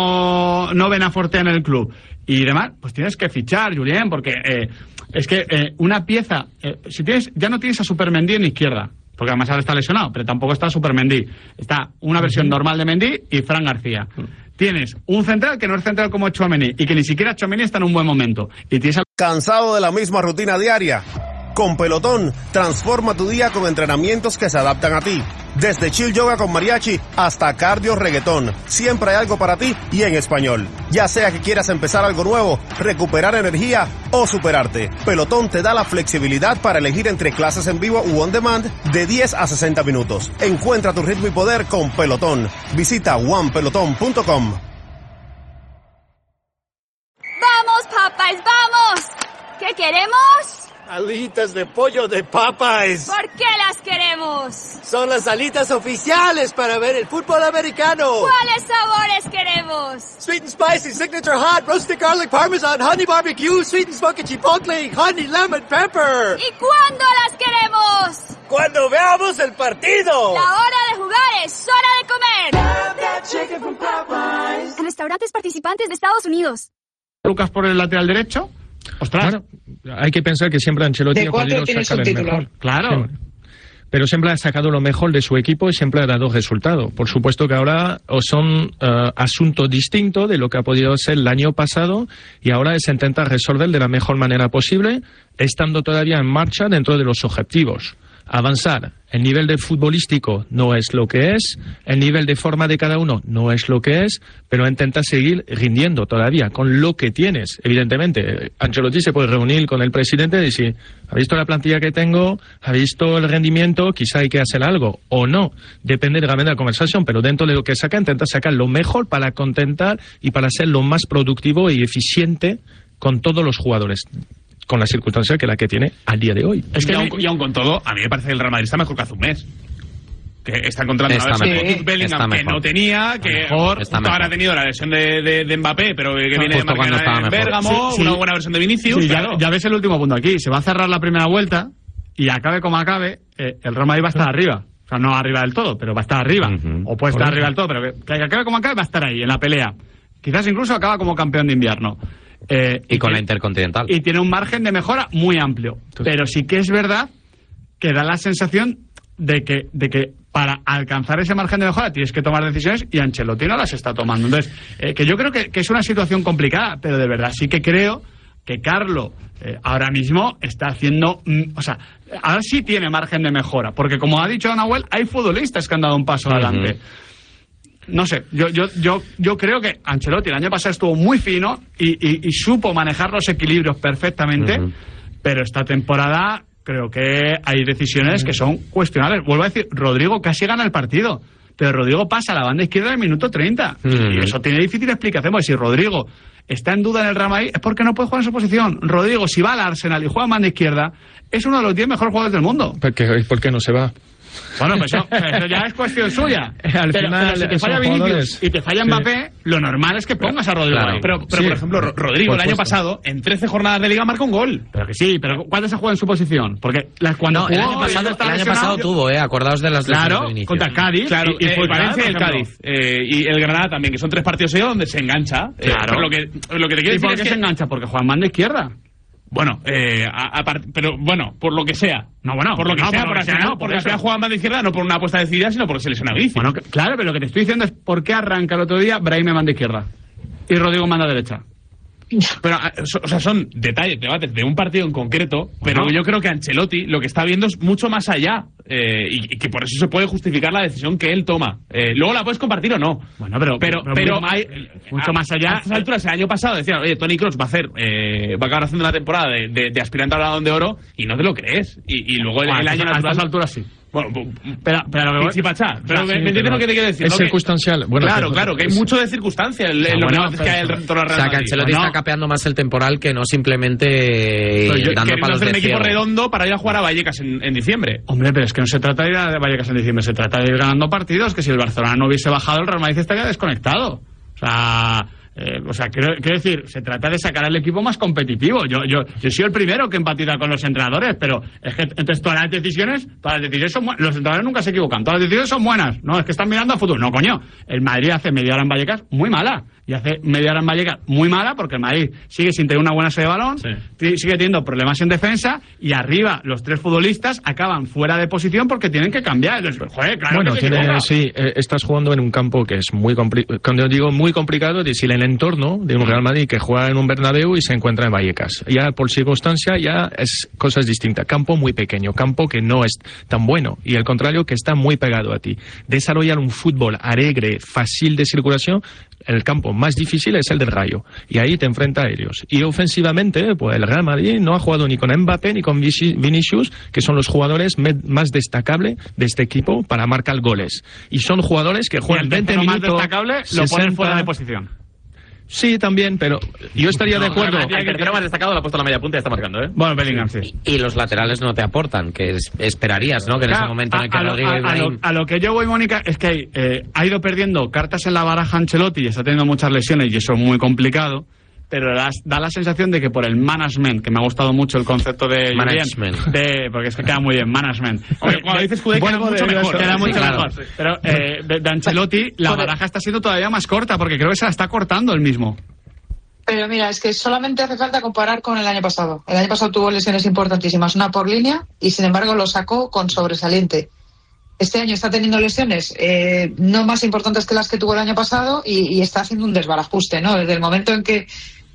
Speaker 12: no, no ven a Fortea en el club y demás, pues tienes que fichar, Julián, porque eh, es que eh, una pieza, eh, si tienes, ya no tienes a Supermendy en izquierda. Porque además ahora está lesionado, pero tampoco está Super Mendy. Está una versión normal de Mendy y Fran García. Tienes un central que no es central como Tchouaméni y que ni siquiera Tchouaméni está en un buen momento. Y tienes al...
Speaker 18: ¿Cansado de la misma rutina diaria? Con Pelotón, transforma tu día con entrenamientos que se adaptan a ti. Desde chill yoga con mariachi hasta cardio reggaetón. Siempre hay algo para ti y en español. Ya sea que quieras empezar algo nuevo, recuperar energía o superarte, Pelotón te da la flexibilidad para elegir entre clases en vivo u on demand de diez a sesenta minutos. Encuentra tu ritmo y poder con Pelotón. Visita one pelotón punto com.
Speaker 7: ¡Vamos, Popeyes, vamos! ¿Qué queremos?
Speaker 8: Alitas de pollo de Popeyes.
Speaker 7: ¿Por qué las queremos?
Speaker 8: Son las alitas oficiales para ver el fútbol americano.
Speaker 7: ¿Cuáles sabores queremos?
Speaker 8: Sweet and spicy, signature hot, roasted garlic parmesan, honey barbecue, sweet and smoky chipotle, honey lemon pepper.
Speaker 7: ¿Y cuándo las queremos?
Speaker 8: ¡Cuando veamos el partido!
Speaker 7: La hora de jugar es hora de comer. En restaurantes participantes de Estados Unidos.
Speaker 12: Lucas por el lateral derecho. Ostras.
Speaker 13: Claro, hay que pensar que siempre Ancelotti
Speaker 5: de
Speaker 13: ha podido sacar el mejor.
Speaker 12: Claro.
Speaker 13: Siempre. Pero siempre ha sacado lo mejor de su equipo y siempre ha dado resultado. Por supuesto que ahora son uh, asuntos distintos de lo que ha podido ser el año pasado y ahora es intentar resolver de la mejor manera posible, estando todavía en marcha dentro de los objetivos. Avanzar. El nivel de futbolístico no es lo que es, el nivel de forma de cada uno no es lo que es, pero intenta seguir rindiendo todavía con lo que tienes. Evidentemente, Ancelotti se puede reunir con el presidente y decir, ¿ha visto la plantilla que tengo? ¿Ha visto el rendimiento? Quizá hay que hacer algo o no. Depende de la conversación, pero dentro de lo que saca, intenta sacar lo mejor para contentar y para ser lo más productivo y eficiente con todos los jugadores, con la circunstancia que la que tiene al día de hoy.
Speaker 6: Es que y aún, y aún con todo, a mí me parece que el Real Madrid está mejor que hace un mes. Que está encontrando
Speaker 10: está
Speaker 6: una versión de Bellingham que no tenía, que
Speaker 10: mejor,
Speaker 6: ahora ha tenido la lesión de, de, de Mbappé, pero que viene de marcar en Bérgamo, sí, sí. Una buena versión de Vinicius.
Speaker 12: Sí,
Speaker 6: claro.
Speaker 12: ya, ya ves el último punto aquí. Se va a cerrar la primera vuelta y acabe como acabe, eh, el Real Madrid va a estar arriba. O sea, no arriba del todo, pero va a estar arriba. Uh-huh. O puede estar arriba del todo, pero que, que acabe como acabe va a estar ahí, en la pelea. Quizás incluso acaba como campeón de invierno.
Speaker 10: Eh, y, y con que, la Intercontinental.
Speaker 12: Y tiene un margen de mejora muy amplio. Entonces, pero sí que es verdad que da la sensación de que, de que para alcanzar ese margen de mejora tienes que tomar decisiones y Ancelotti no las está tomando. Entonces, eh, que yo creo que, que es una situación complicada, pero de verdad sí que creo que Carlo eh, ahora mismo está haciendo... Mm, o sea, ahora sí tiene margen de mejora, porque como ha dicho Nahuel, hay futbolistas que han dado un paso uh-huh. adelante. No sé, yo, yo, yo, yo creo que Ancelotti el año pasado estuvo muy fino y, y, y supo manejar los equilibrios perfectamente, uh-huh. pero esta temporada creo que hay decisiones uh-huh. que son cuestionables. Vuelvo a decir, Rodrigo casi gana el partido, pero Rodrigo pasa a la banda izquierda en el minuto treinta. Mm. Y eso tiene difícil explicación, porque si Rodrigo está en duda en el Real Madrid es porque no puede jugar en su posición. Rodrigo, si va al Arsenal y juega en banda izquierda, es uno de los diez mejores jugadores del mundo.
Speaker 13: ¿Por qué, ¿por qué no se va?
Speaker 12: Bueno, pues eso, eso ya es cuestión suya. Al pero, final, pero si te falla Vinicius jugadores. y te falla Mbappé, sí. lo normal es que pongas a Rodrigo
Speaker 6: claro.
Speaker 12: ahí.
Speaker 6: Pero, pero sí. por ejemplo, Rodrigo por el año pasado, en trece jornadas de Liga, marca un gol.
Speaker 12: Pero que sí, pero ¿cuándo se juega en su posición? Porque la, cuando
Speaker 10: no,
Speaker 12: jugó,
Speaker 10: el año pasado, el año pasado tuvo, ¿eh? Acordaos de las
Speaker 12: claro,
Speaker 10: de Vinicius.
Speaker 12: Contra el Cádiz.
Speaker 6: Claro, y, y fue
Speaker 12: eh,
Speaker 6: Valencia y el Cádiz. Eh, y el Granada también, que son tres partidos seguidos donde se engancha.
Speaker 12: Claro.
Speaker 6: Eh, lo, que, lo que te quiero
Speaker 12: ¿Y
Speaker 6: decir
Speaker 12: por qué
Speaker 6: es que
Speaker 12: se engancha? Porque juega en banda izquierda.
Speaker 6: Bueno, eh, a, a part, pero bueno, por lo que sea.
Speaker 12: No, bueno,
Speaker 6: por lo que
Speaker 12: no,
Speaker 6: sea,
Speaker 12: por
Speaker 6: por,
Speaker 12: lo que sea,
Speaker 6: no,
Speaker 12: no,
Speaker 6: porque
Speaker 12: por
Speaker 6: sea jugado en banda izquierda, no por una apuesta decidida, sino porque se lesiona a Vinicius.
Speaker 12: Bueno, claro, pero lo que te estoy diciendo es por qué arranca el otro día Brahim en banda izquierda y Rodrigo en banda derecha.
Speaker 6: Pero, o sea, son detalles, debates de un partido en concreto, pero bueno. yo creo que Ancelotti lo que está viendo es mucho más allá eh, y, y que por eso se puede justificar la decisión que él toma. Eh, luego la puedes compartir o no.
Speaker 12: Bueno, pero
Speaker 6: pero, pero,
Speaker 12: pero
Speaker 6: pero hay
Speaker 12: mucho a, más allá.
Speaker 6: A estas alturas, el año pasado decían, oye, Toni Kroos va a hacer, eh, va a acabar haciendo una temporada de, de, de aspirante al Balón de Oro y no te lo crees. Y, y luego el,
Speaker 12: bueno,
Speaker 6: el año natural.
Speaker 12: A estas alturas sí.
Speaker 6: Bueno, pero, pero, sí, Pachá, pero sí, me, me entiendes lo que te quiero decir.
Speaker 13: Es
Speaker 6: ¿no?
Speaker 13: circunstancial. Bueno,
Speaker 6: claro,
Speaker 13: que,
Speaker 6: claro, que hay es, mucho de circunstancia en, en no,
Speaker 10: bueno,
Speaker 6: los debates que hay dentro de la Real Madrid.
Speaker 10: O sea, que Ancelotti
Speaker 6: no,
Speaker 10: está capeando más el temporal que no simplemente
Speaker 6: yo,
Speaker 10: dando palos
Speaker 6: hacer
Speaker 10: de
Speaker 6: un equipo
Speaker 10: ciego.
Speaker 6: redondo para ir a jugar a Vallecas en, en diciembre.
Speaker 12: Hombre, pero es que no se trata de ir a Vallecas en diciembre, se trata de ir ganando partidos, que si el Barcelona no hubiese bajado, el Real Madrid estaría desconectado. O sea... Eh, o sea, quiero, quiero decir, se trata de sacar al equipo más competitivo. Yo, yo, yo soy el primero que empatiza con los entrenadores, pero es que entonces todas las decisiones, todas las decisiones son buenas. Los entrenadores nunca se equivocan, todas las decisiones son buenas. No, es que están mirando a futuro. No, coño, el Madrid hace media hora en Vallecas muy mala. Y hace media hora en Vallecas muy mala porque el Madrid sigue sin tener una buena sede de balón, sí. sigue teniendo problemas en defensa y arriba los tres futbolistas acaban fuera de posición porque tienen que cambiar. Entonces, joder, claro
Speaker 13: bueno,
Speaker 12: que
Speaker 13: tiene, sí, eh, estás jugando en un campo que es muy complicado. Cuando digo muy complicado, es decir, el entorno de un Real Madrid que juega en un Bernabéu y se encuentra en Vallecas. Ya por circunstancia ya es cosas distintas. Campo muy pequeño, campo que no es tan bueno y al contrario que está muy pegado a ti. Desarrollar un fútbol alegre, fácil de circulación, el campo más difícil es el del Rayo y ahí te enfrenta a ellos. Y ofensivamente, pues el Real Madrid no ha jugado ni con Mbappé ni con Vinicius, que son los jugadores más destacables de este equipo para marcar goles. Y son jugadores que juegan veinte minutos.
Speaker 12: Más destacable lo ponen fuera de posición.
Speaker 13: Sí, también, pero yo estaría
Speaker 17: no,
Speaker 13: de acuerdo.
Speaker 17: El tercero más destacado lo ha puesto la media punta y está marcando, ¿eh?
Speaker 12: Bueno, Bellingham, sí.
Speaker 10: Y, y los laterales no te aportan, que es, esperarías, ¿no? Que en claro, ese momento en el que
Speaker 12: a,
Speaker 10: Rodrigo
Speaker 12: a,
Speaker 10: Ibrahim...
Speaker 12: a, lo, a lo que yo voy, Mónica, es que eh, ha ido perdiendo cartas en la baraja Ancelotti y está teniendo muchas lesiones y eso es muy complicado. Pero das, da la sensación de que por el management, que me ha gustado mucho el concepto de...
Speaker 10: Management.
Speaker 12: De, porque es que queda muy bien, management.
Speaker 6: Oye, cuando dices Kudai queda mucho mejor.
Speaker 12: Queda mucho
Speaker 10: sí, claro.
Speaker 12: mejor. Pero eh, de, de Ancelotti, la baraja está siendo todavía más corta, porque creo que se la está cortando él mismo.
Speaker 5: Pero mira, es que solamente hace falta comparar con el año pasado. El año pasado tuvo lesiones importantísimas, una por línea, y sin embargo lo sacó con sobresaliente. Este año está teniendo lesiones eh, no más importantes que las que tuvo el año pasado y, y está haciendo un desbarajuste, ¿no? Desde el momento en que,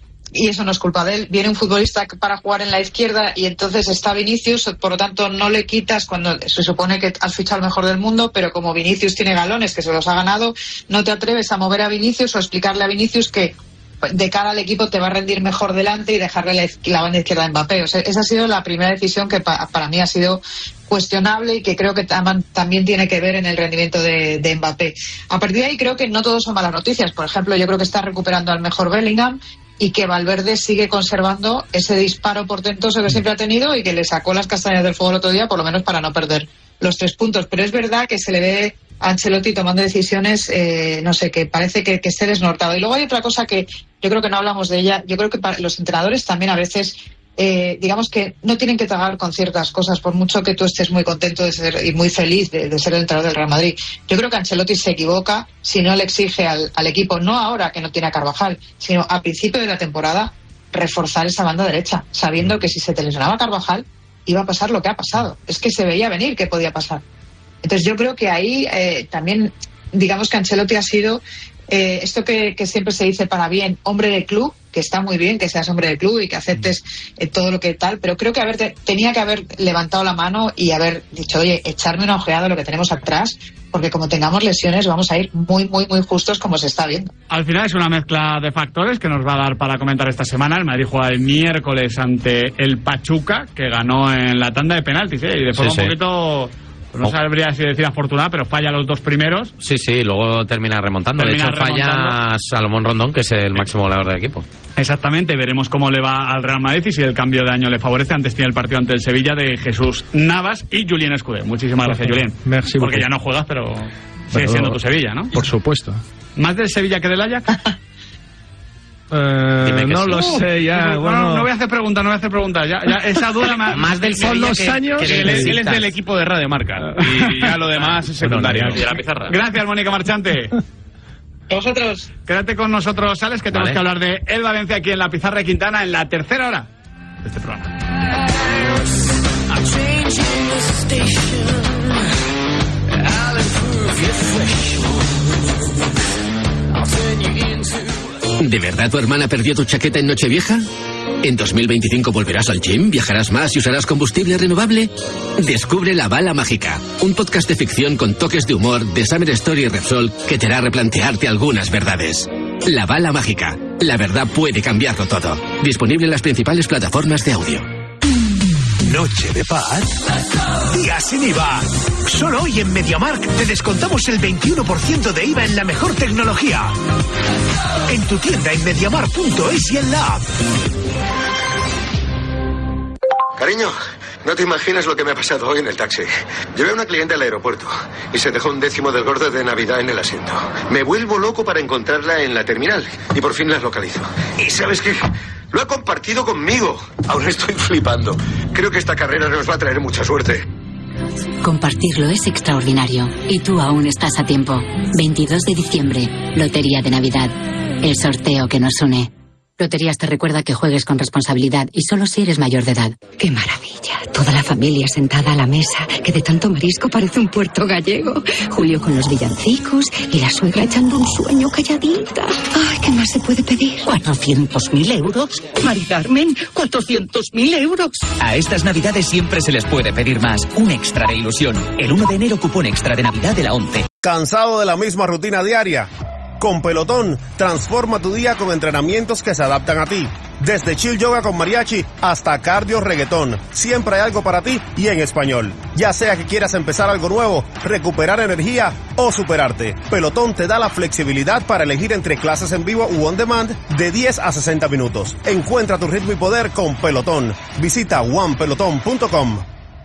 Speaker 5: y eso no es culpa de él, viene un futbolista para jugar en la izquierda y entonces está Vinicius, por lo tanto no le quitas cuando se supone que has fichado el mejor del mundo, pero como Vinicius tiene galones que se los ha ganado, no te atreves a mover a Vinicius o explicarle a Vinicius que de cara al equipo te va a rendir mejor delante y dejarle la, la banda izquierda a Mbappé. O sea, esa ha sido la primera decisión que pa, para mí ha sido cuestionable y que creo que tam, también tiene que ver en el rendimiento de, de Mbappé. A partir de ahí creo que no todos son malas noticias. Por ejemplo, yo creo que está recuperando al mejor Bellingham y que Valverde sigue conservando ese disparo portentoso que siempre ha tenido y que le sacó las castañas del fuego el otro día, por lo menos para no perder los tres puntos. Pero es verdad que se le ve a Ancelotti tomando decisiones, eh, no sé, que parece que, que esté desnortado. Y luego hay otra cosa que yo creo que no hablamos de ella. Yo creo que para los entrenadores también a veces, eh, digamos que no tienen que tragar con ciertas cosas, por mucho que tú estés muy contento de ser y muy feliz de, de ser el entrenador del Real Madrid. Yo creo que Ancelotti se equivoca si no le exige al, al equipo, no ahora que no tiene a Carvajal, sino a principio de la temporada, reforzar esa banda derecha, sabiendo que si se te lesionaba Carvajal iba a pasar lo que ha pasado. Es que se veía venir que podía pasar. Entonces yo creo que ahí eh, también, digamos que Ancelotti ha sido eh, esto que, que siempre se dice para bien, hombre de club, que está muy bien que seas hombre de club y que aceptes eh, todo lo que tal, pero creo que haber, tenía que haber levantado la mano y haber dicho, oye, echarme una ojeada a lo que tenemos atrás, porque como tengamos lesiones vamos a ir muy, muy, muy justos como se está viendo.
Speaker 12: Al final es una mezcla de factores que nos va a dar para comentar esta semana. El Madrid juega el miércoles ante el Pachuca, que ganó en la tanda de penaltis, ¿eh? Y de forma sí, sí. un poquito... no oh. sabría si decir afortunada, pero falla los dos primeros.
Speaker 10: Sí, sí, luego termina remontando. Termina de hecho, remontando. Falla Salomón Rondón, que es el máximo goleador del equipo.
Speaker 12: Exactamente, veremos cómo le va al Real Madrid y si el cambio de año le favorece. Antes tiene el partido ante el Sevilla de Jesús Navas y Julien Escudé. Muchísimas gracias, Julien.
Speaker 13: Merci
Speaker 12: Porque
Speaker 13: beaucoup.
Speaker 12: ya no juegas, pero sigue pero, siendo tu Sevilla, ¿no?
Speaker 13: Por supuesto.
Speaker 12: ¿Más del Sevilla que del Ajax?
Speaker 13: Eh, no sí. lo sé, ya.
Speaker 12: No,
Speaker 13: bueno.
Speaker 12: no, no voy a hacer preguntas, no voy a hacer preguntas. Ya, ya esa duda más,
Speaker 10: más del
Speaker 12: son los
Speaker 10: que,
Speaker 12: años.
Speaker 6: Que que él, él es del equipo de Radio Marca y ya lo demás es secundario.
Speaker 10: Bueno, la pizarra.
Speaker 12: Gracias, Mónica Marchante.
Speaker 5: Vosotros.
Speaker 12: Quédate con nosotros, Alex, que tenemos vale. que hablar de el Valencia aquí en la Pizarra de Quintana en la tercera hora de este programa.
Speaker 4: ¿De verdad tu hermana perdió tu chaqueta en Nochevieja? ¿En dos mil veinticinco volverás al gym, viajarás más y usarás combustible renovable? Descubre La Bala Mágica, un podcast de ficción con toques de humor de Summer Story y Repsol que te hará replantearte algunas verdades. La Bala Mágica, la verdad puede cambiarlo todo. Disponible en las principales plataformas de audio.
Speaker 11: Noche de paz, día sin I V A. Solo hoy en MediaMarkt te descontamos el veintiuno por ciento de I V A en la mejor tecnología. En tu tienda en mediamarkt punto es y en la app.
Speaker 14: Cariño, no te imaginas lo que me ha pasado hoy en el taxi. Llevé a una cliente al aeropuerto y se dejó un décimo del gordo de Navidad en el asiento. Me vuelvo loco para encontrarla en la terminal y por fin la localizo. ¿Y sabes qué? Lo ha compartido conmigo. Aún estoy flipando. Creo que esta carrera nos va a traer mucha suerte.
Speaker 16: Compartirlo es extraordinario. Y tú aún estás a tiempo. veintidós de diciembre, Lotería de Navidad. El sorteo que nos une. Loterías te recuerda que juegues con responsabilidad y solo si eres mayor de edad.
Speaker 19: ¡Qué maravilla! Toda la familia sentada a la mesa, que de tanto marisco parece un puerto gallego. Julio con los villancicos y la suegra echando un sueño calladita. ¡Ay, qué más se puede pedir!
Speaker 20: ¿cuatrocientos mil euros? Mari Carmen, ¿cuatrocientos mil euros?
Speaker 21: A estas navidades siempre se les puede pedir más. Un extra de ilusión. El uno de enero, cupón extra de Navidad de la ONCE.
Speaker 18: ¿Cansado de la misma rutina diaria? Con Pelotón, transforma tu día con entrenamientos que se adaptan a ti. Desde chill yoga con mariachi hasta cardio reggaetón. Siempre hay algo para ti y en español. Ya sea que quieras empezar algo nuevo, recuperar energía o superarte. Pelotón te da la flexibilidad para elegir entre clases en vivo u on demand de diez a sesenta minutos. Encuentra tu ritmo y poder con Pelotón. Visita one pelotón punto com.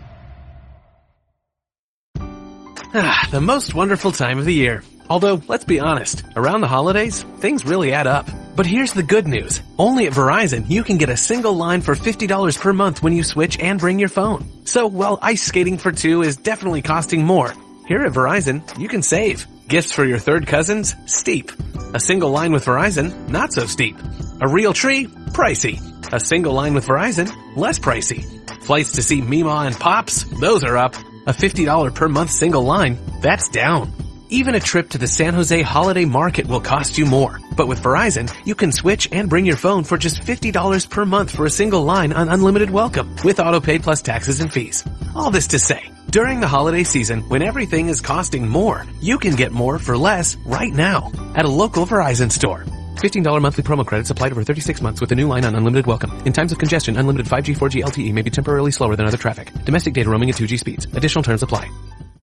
Speaker 22: Ah, the most wonderful time of the year. Although, let's be honest, around the holidays, things really add up. But here's the good news. Only at Verizon, you can get a single line for fifty dollars per month when you switch and bring your phone. So, while ice skating for two is definitely costing more, here at Verizon, you can save. Gifts for your third cousins? Steep. A single line with Verizon? Not so steep. A real tree? Pricey. A single line with Verizon? Less pricey. Flights to see Mima and Pops? Those are up. A fifty dollars per month single line? That's down. Even a trip to the San Jose Holiday Market will cost you more. But with Verizon, you can switch and bring your phone for just fifty dollars per month for a single line on unlimited welcome, with autopay plus taxes and fees. All this to say, during the holiday season, when everything is costing more, you can get more for less right now at a local Verizon store. fifteen dollars monthly promo credits applied over thirty-six months with a new line on unlimited welcome. In times of congestion, unlimited five G, four G L T E may be temporarily slower than other traffic. Domestic data roaming at two G speeds. Additional terms apply.